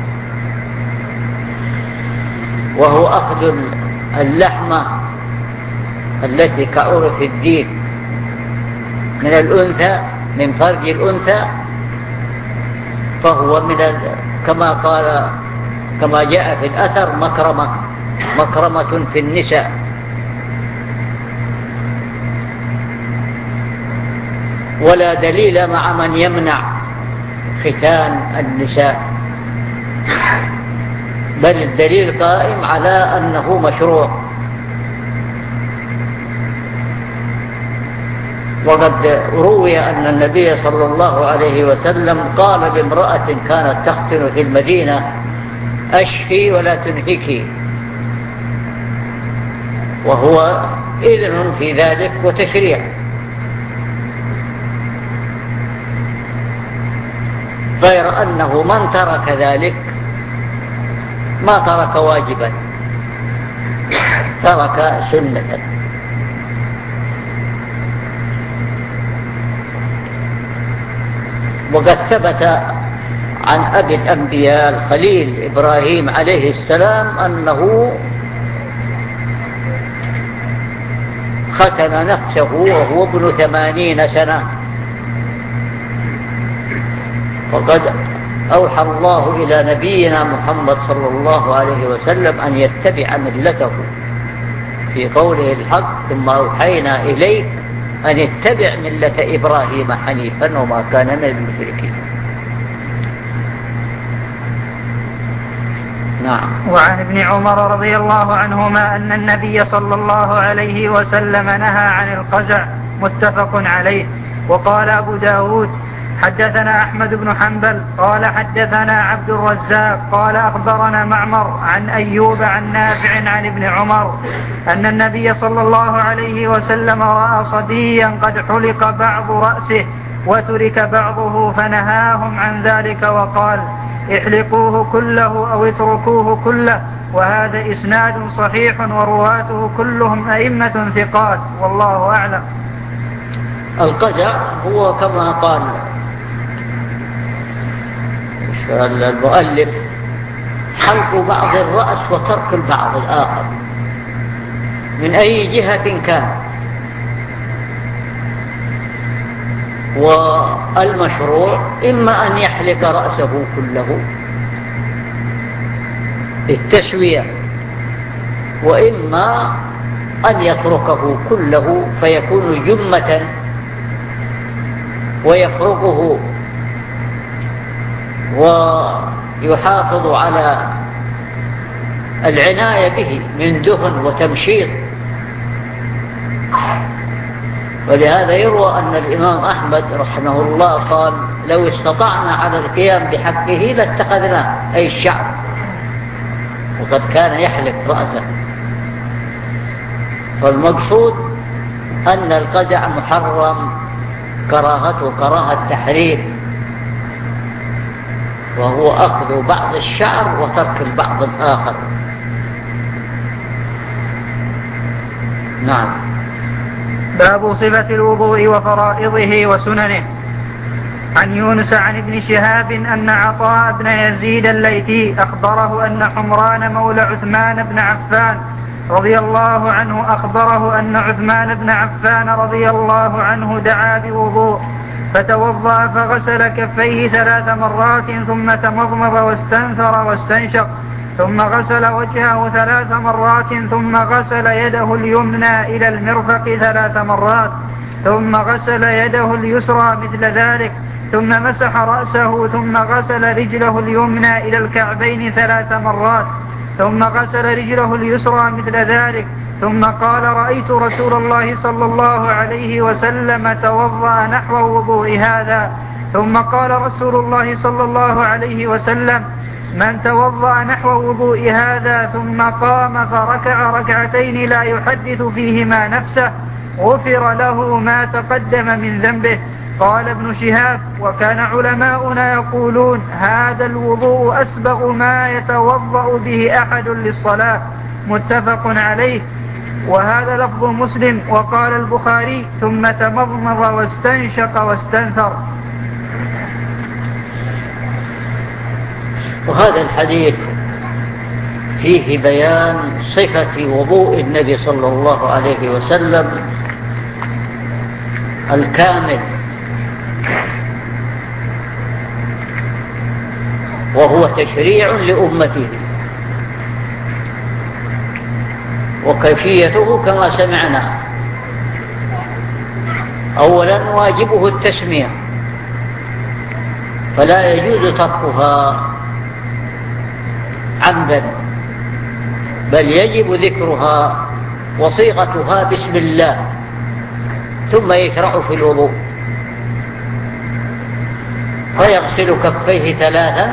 وهو أخذ اللحمة التي كعرف الديك من الأنثى، من فرج الأنثى، فهو من كما قال كما جاء في الأثر مكرمة مكرمة في النساء. ولا دليل مع من يمنع ختان النساء، بل الدليل قائم على أنه مشروع. وقد روي أن النبي صلى الله عليه وسلم قال لامرأة كانت تختن في المدينة: أشفي ولا تنهكي، وهو إذن في ذلك وتشريع. غير أنه من ترك ذلك ما ترك واجبا، ترك سنة. وقد ثبت عن أبي الأنبياء الخليل إبراهيم عليه السلام أنه ختن نفسه وهو ابن ثمانين سنة، وقد أوحى الله إلى نبينا محمد صلى الله عليه وسلم أن يتبع ملته في قوله الحق: ثم أوحينا إليك أن اتبع ملة إبراهيم حنيفا وما كان من المشركين. نعم. وعن ابن عمر رضي الله عنهما أن النبي صلى الله عليه وسلم نهى عن القزع. متفق عليه. وقال أبو داود: حدثنا أحمد بن حنبل قال حدثنا عبد الرزاق قال أخبرنا معمر عن أيوب عن نافع عن ابن عمر أن النبي صلى الله عليه وسلم رأى صبيا قد حلق بعض رأسه وترك بعضه فنهاهم عن ذلك وقال: احلقوه كله أو اتركوه كله. وهذا إسناد صحيح ورواته كلهم أئمة ثقات، والله أعلم. القزع هو كما قال المؤلف: حلق بعض الرأس وترك البعض الآخر من أي جهة كان. والمشروع إما أن يحلق رأسه كله بالتسوية، وإما أن يتركه كله فيكون جمة ويفرقه ويحافظ على العناية به من دهن وتمشيط. ولهذا يروى أن الإمام أحمد رحمه الله قال: لو استطعنا على القيام بحقه لاتخذناه، أي الشعر، وقد كان يحلق رأسه. فالمقصود أن القزع محرم كراهته كراهة تحريم، وهو أخذ بعض الشعر وترك البعض الآخر. نعم. باب صفة الوضوء وفرائضه وسننه. عن يونس عن ابن شهاب أن عطاء بن يزيد الليثي أخبره أن حمران مولى عثمان بن عفان رضي الله عنه أخبره أن عثمان بن عفان رضي الله عنه دعا بوضوء فتوضأ فغسل كفيه ثلاث مرات ثم تمضمض واستنثر واستنشق ثم غسل وجهه ثلاث مرات ثم غسل يده اليمنى إلى المرفق ثلاث مرات ثم غسل يده اليسرى مثل ذلك ثم مسح رأسه ثم غسل رجله اليمنى إلى الكعبين ثلاث مرات ثم غسل رجله اليسرى مثل ذلك ثم قال رأيت رسول الله صلى الله عليه وسلم توضأ نحو وضوء هذا ثم قال رسول الله صلى الله عليه وسلم من توضأ نحو وضوء هذا ثم قام فركع ركعتين لا يحدث فيهما نفسه غفر له ما تقدم من ذنبه. قال ابن شهاب وكان علماؤنا يقولون هذا الوضوء أسبغ ما يتوضأ به أحد للصلاة. متفق عليه. وهذا لفظ مسلم. وقال البخاري ثم تمضمض واستنشق واستنثر. وهذا الحديث فيه بيان صفة وضوء النبي صلى الله عليه وسلم الكامل، وهو تشريع لأمته، وكيفيته كما سمعنا. أولا واجبه التسمية فلا يجوز تركها عمدا، بل يجب ذكرها وصيغتها بسم الله، ثم يشرع في الوضوء فيغسل كفيه ثلاثا.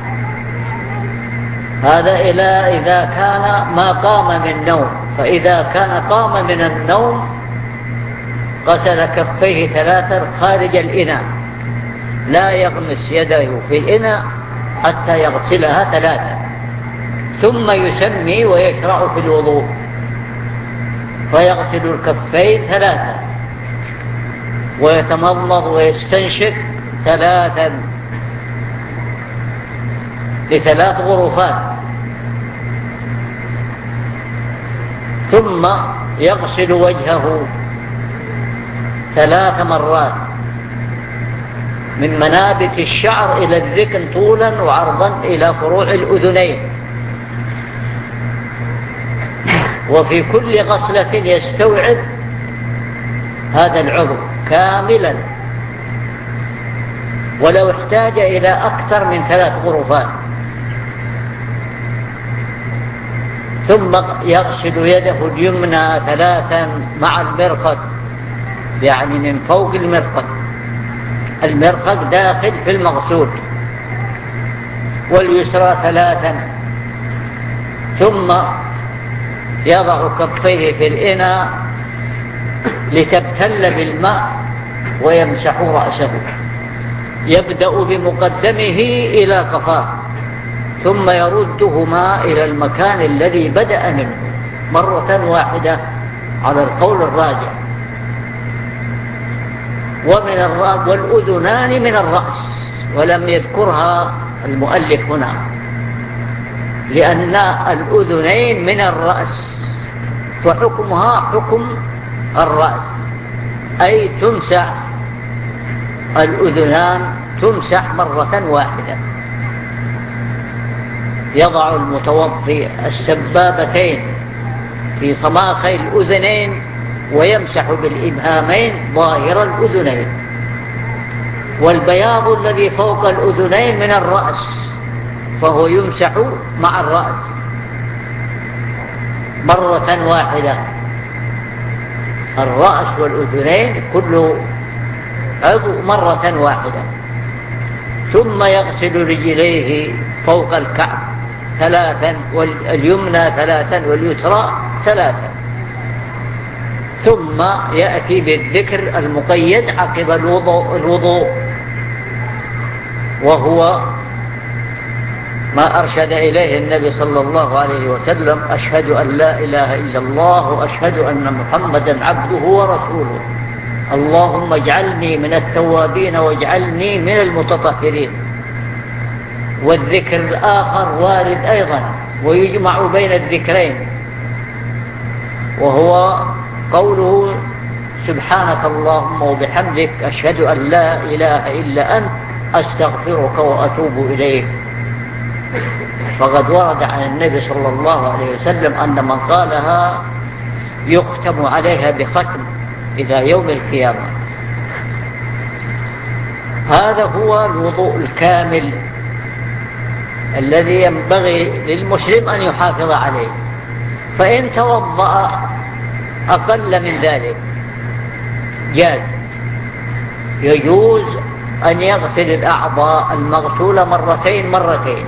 هذا إلى إذا كان ما قام من نوم، فإذا كان قام من النوم غسل كفيه ثلاثا خارج الإناء، لا يغمس يده في الإناء حتى يغسلها ثلاثا، ثم يسمي ويشرع في الوضوء فيغسل الكفين ثلاثا ويتمضمض ويستنشق ثلاثا لثلاث غرفات، ثم يغسل وجهه ثلاث مرات من منابت الشعر إلى الذقن طولا وعرضا إلى فروع الأذنين، وفي كل غسلة يستوعب هذا العضو كاملا، ولو احتاج إلى أكثر من ثلاث غرفات. ثم يغسل يده اليمنى ثلاثا مع المرفق، يعني من فوق المرفق، المرفق داخل في المغسول، واليسرى ثلاثا، ثم يضع كفيه في الإناء لتبتل بالماء ويمسح رأسه، يبدأ بمقدمه إلى قفاه ثم يردهما إلى المكان الذي بدأ منه مرة واحدة على القول الراجح. ومن الرأس والأذنان من الرأس، ولم يذكرها المؤلف هنا لأن الأذنين من الرأس، فحكمها حكم الرأس، أي تمسح الأذنان تمسح مرة واحدة. يضع المتوضئ السبابتين في صماخي الأذنين ويمسح بالإبهامين ظاهر الأذنين، والبياض الذي فوق الأذنين من الرأس فهو يمسح مع الرأس مرة واحدة، الرأس والأذنين كل عضو مرة واحدة. ثم يغسل رجليه فوق الكعب ثلاثا، واليمنى ثلاثا واليسرى ثلاثا، ثم يأتي بالذكر المقيد عقب الوضوء, الوضوء وهو ما أرشد إليه النبي صلى الله عليه وسلم: أشهد أن لا إله إلا الله وأشهد أن محمدا عبده ورسوله، اللهم اجعلني من التوابين واجعلني من المتطهرين. والذكر الآخر وارد أيضا ويجمع بين الذكرين، وهو قوله: سبحانك اللهم وبحمدك أشهد أن لا إله إلا أنت أستغفرك وأتوب إليك. فقد ورد عن النبي صلى الله عليه وسلم أن من قالها يختم عليها بختم إلى يوم القيامة. هذا هو الوضوء الكامل الذي ينبغي للمسلم أن يحافظ عليه. فإن توضأ أقل من ذلك جاز، يجوز أن يغسل الأعضاء المغسولة مرتين مرتين،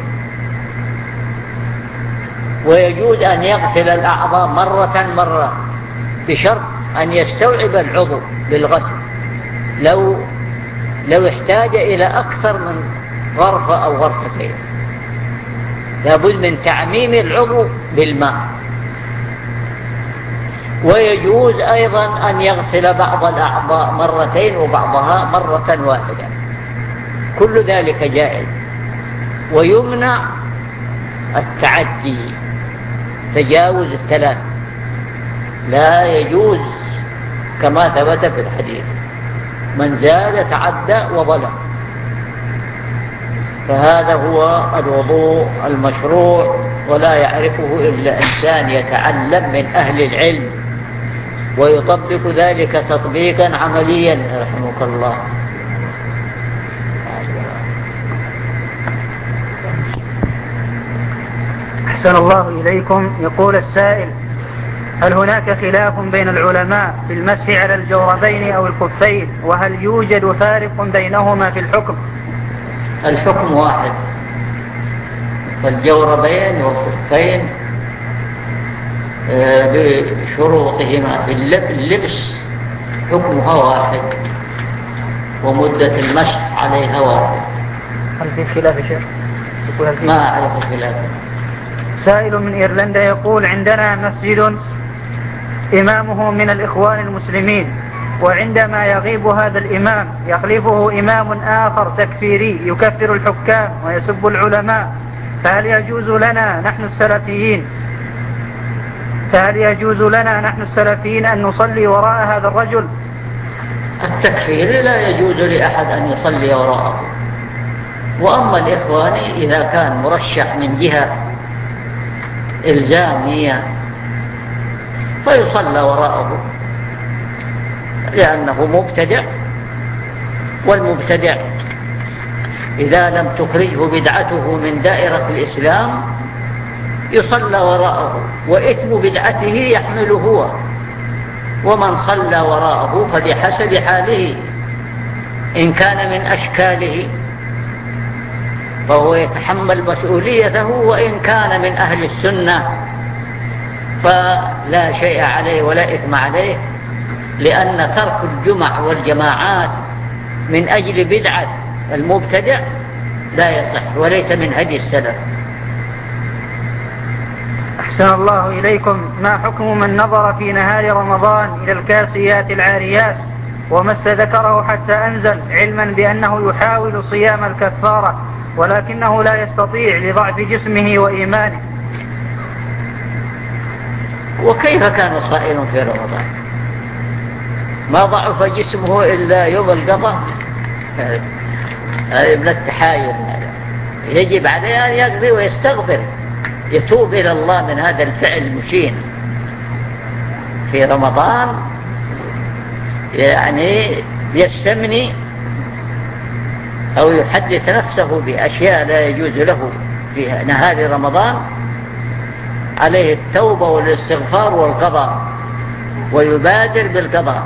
ويجوز أن يغسل الأعضاء مرة مرة، بشرط أن يستوعب العضو بالغسل. لو لو احتاج إلى أكثر من غرفة أو غرفتين لابد من تعميم العضو بالماء. ويجوز أيضا أن يغسل بعض الأعضاء مرتين وبعضها مرة واحدة، كل ذلك جائز. ويمنع التعدي، تجاوز الثلاث لا يجوز، كما ثبت في الحديث: من زاد تعدى وظلم. فهذا هو الوضوء المشروع، ولا يعرفه إلا إنسان يتعلم من أهل العلم ويطبق ذلك تطبيقا عمليا رحمك الله. أحسن الله إليكم. يقول السائل: هل هناك خلاف بين العلماء في المسح على الجوربين أو الخفين؟ وهل يوجد فارق بينهما في الحكم؟ الحكم واحد، فالجوربين والخفين بشروطهما في اللبس حكمها واحد، ومدة المسح عليها واحد. هل في خلاف يا شيخ؟ ما أعرف خلاف. سائل من إيرلندا يقول: عندنا مسجد إمامه من الإخوان المسلمين، وعندما يغيب هذا الإمام يخلفه إمام آخر تكفيري يكفر الحكام ويسب العلماء، فهل يجوز لنا نحن السلفيين فهل يجوز لنا نحن السلفيين أن نصلي وراء هذا الرجل؟ التكفير لا يجوز لأحد أن يصلي وراءه. وأما الإخواني إذا كان مرشح من جهة إلزامية فيصلى وراءه، لأنه مبتدع، والمبتدع إذا لم تخرجه بدعته من دائرة الإسلام يصلى وراءه، وإثم بدعته يحمله هو، ومن صلى وراءه فبحسب حاله، إن كان من أشكاله فهو يتحمل مسؤوليته، وإن كان من أهل السنة فلا شيء عليه ولا إثم عليه، لأن ترك الجمع والجماعات من أجل بدعة المبتدع لا يصح وليس من هدي السلف. أحسن الله إليكم. ما حكم من نظر في نهار رمضان إلى الكاسيات العاريات ومس ذكره حتى أنزل، علما بأنه يحاول صيام الكفارة ولكنه لا يستطيع لضعف جسمه وإيمانه؟ وكيف كان صائم في رمضان؟ ما ضعف جسمه إلا يوم القضاء؟ هذا من التحايل. يجب عليه أن يقضي ويستغفر، يتوب إلى الله من هذا الفعل المشين في رمضان، يعني يستمني أو يحدث نفسه بأشياء لا يجوز له في نهار رمضان. عليه التوبة والاستغفار والقضاء، ويبادر بالقضاء.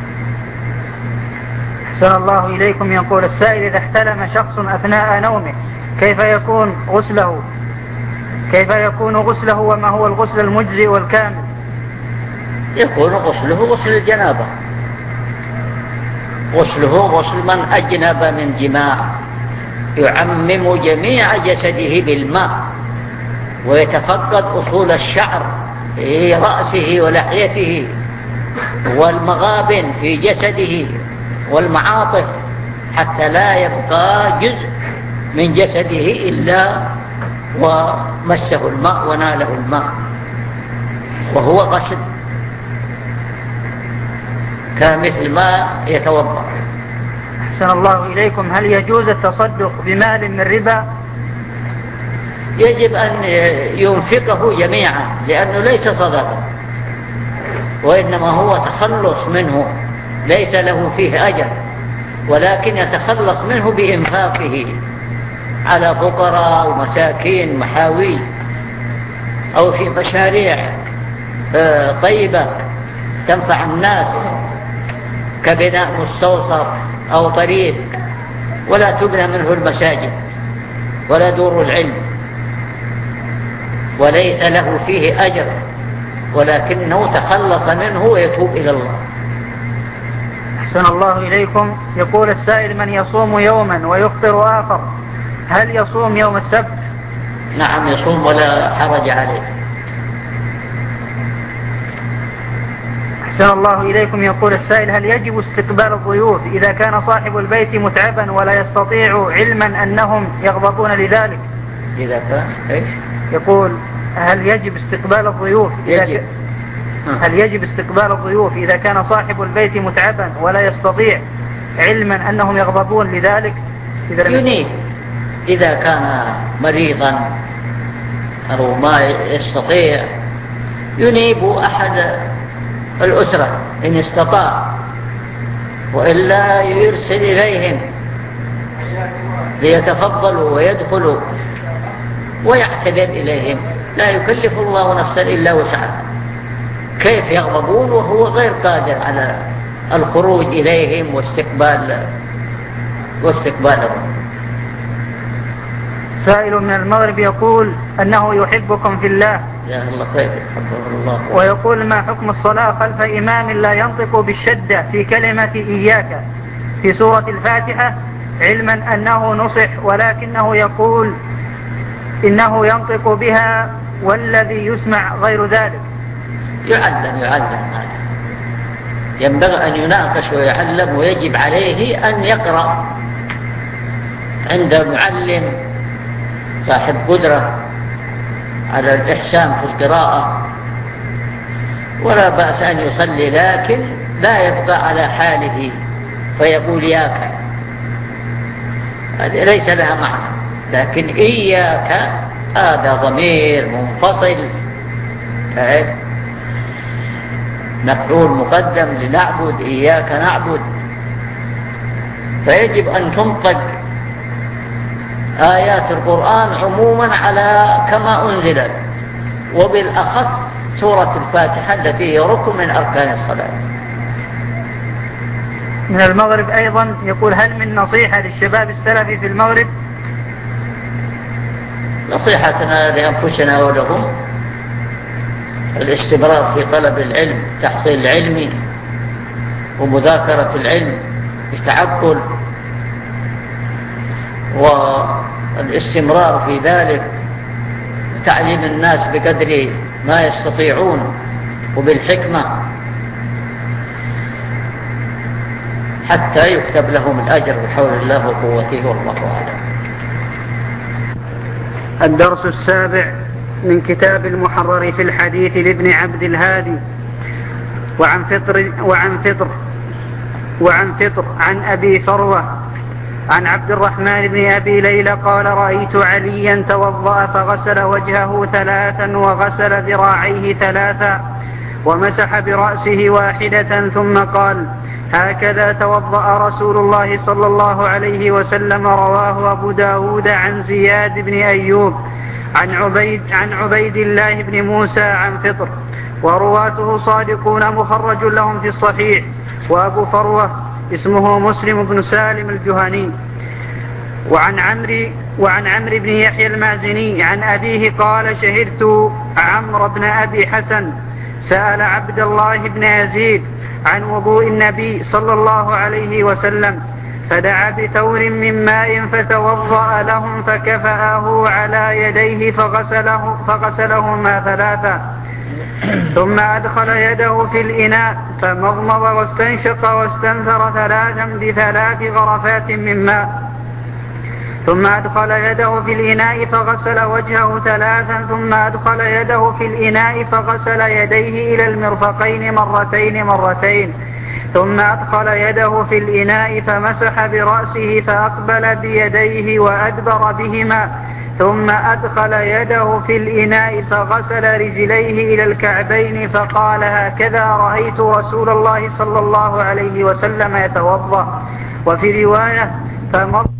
أحسن الله إليكم. يقول السائل: إذا احتلم شخص أثناء نومه كيف يكون غسله كيف يكون غسله وما هو الغسل المجزئ والكامل؟ يكون غسله غسل الجنابة، غسله غسل من أجنب من جماع يعمم جميع جسده بالماء ويتفقد أصول الشعر في رأسه ولحيته والمغابن في جسده والمعاطف حتى لا يبقى جزء من جسده إلا ومسه الماء وناله الماء، وهو غسل كمثل ما يتوضأ. أحسن الله إليكم، هل يجوز التصدق بمال من ربا؟ يجب أن ينفقه جميعا لأنه ليس صدقة، وإنما هو تخلص منه، ليس له فيه أجر، ولكن يتخلص منه بإنفاقه على فقراء ومساكين محاوي أو في مشاريع طيبة تنفع الناس كبناء مستوصف أو طريق ولا تبنى منه المساجد ولا دور العلم، وليس له فيه أجر، ولكنه تخلص منه ويتوب إلى الله. أحسن الله إليكم، يقول السائل: من يصوم يوما ويفطر آخر هل يصوم يوم السبت؟ نعم يصوم ولا حرج عليه. أحسن الله إليكم، يقول السائل: هل يجب استقبال الضيوف إذا كان صاحب البيت متعبا ولا يستطيع علما أنهم يغضبون لذلك؟ إذا كان إيش؟ يقول: هل يجب استقبال الضيوف إذا يجب. ك... هل يجب استقبال الضيوف إذا كان صاحب البيت متعبا ولا يستطيع علما أنهم يغضبون لذلك؟ إذا ينيب إذا كان مريضا أو ما يستطيع ينيب أحد الأسرة إن استطاع، وإلا يرسل إليهم ليتفضلوا ويدخلوا ويعتذر إليهم، لا يكلف الله نفسا إلا وسعها. كيف يغضبون وهو غير قادر على الخروج إليهم واستقبال واستقبالهم؟ سائل من المغرب يقول أنه يحبكم في الله. يا الله خير، يحبه الله. ويقول: ما حكم الصلاة خلف إمام لا ينطق بالشدة في كلمة إياك في سورة الفاتحة، علما أنه نصح ولكنه يقول إنه ينطق بها والذي يسمع غير ذلك؟ يعلم يعلم هذا، ينبغي أن يناقش ويعلم، ويجب عليه أن يقرأ عند معلم صاحب قدرة على الإحسان في القراءة، ولا بأس أن يصلي، لكن لا يبقى على حاله فيقول ياك، هذه ليس لها معنى. لكن إياك هذا ضمير منفصل مفعول مقدم لنعبد، إياك نعبد، فيجب أن تنطق آيات القرآن عموما على كما أنزلت، وبالأخص سورة الفاتحة التي هي ركن من أركان الصلاة. من المغرب أيضا يقول: هل من نصيحة للشباب السلفي في المغرب؟ نصيحتنا لأنفسنا ولهم الاستمرار في طلب العلم، تحصيل العلم ومذاكرة العلم بتعقل، والاستمرار في ذلك، تعليم الناس بقدر ما يستطيعون وبالحكمة حتى يكتب لهم الأجر بحول الله وقوته، والله أعلم. الدرس السابع من كتاب المحرر في الحديث لابن عبد الهادي. وعن فطر وعن فطر وعن فطر عن أبي فروة عن عبد الرحمن بن أبي ليلى قال: رأيت عليا توضأ فغسل وجهه ثلاثا وغسل ذراعيه ثلاثا ومسح برأسه واحدة، ثم قال: هكذا توضأ رسول الله صلى الله عليه وسلم. رواه أبو داود عن زياد بن أيوب عن عبيد, عن عبيد الله بن موسى عن فطر، ورواته صادقون مخرج لهم في الصحيح. وأبو فروة اسمه مسلم بن سالم الجهني. وعن عمرو وعن عمرو بن يحيى المازني عن أبيه قال: شهدت عمرو بن أبي حسن سأل عبد الله بن يزيد عن وضوء النبي صلى الله عليه وسلم، فدعا بتور من ماء فتوضأ لهم فكفأه على يديه فغسله فغسلهما ثلاثا، ثم أدخل يده في الإناء فمضمض واستنشق واستنثر ثلاثا بثلاث غرفات من ماء، ثم أدخل يده في الإناء فغسل وجهه ثلاثا، ثم أدخل يده في الإناء فغسل يديه إلى المرفقين مرتين مرتين، ثم أدخل يده في الإناء فمسح برأسه فأقبل بيديه وأدبر بهما، ثم أدخل يده في الإناء فغسل رجليه إلى الكعبين فقال هكذا رأيت رسول الله صلى الله عليه وسلم يتوضأ. وفي رواية فمضى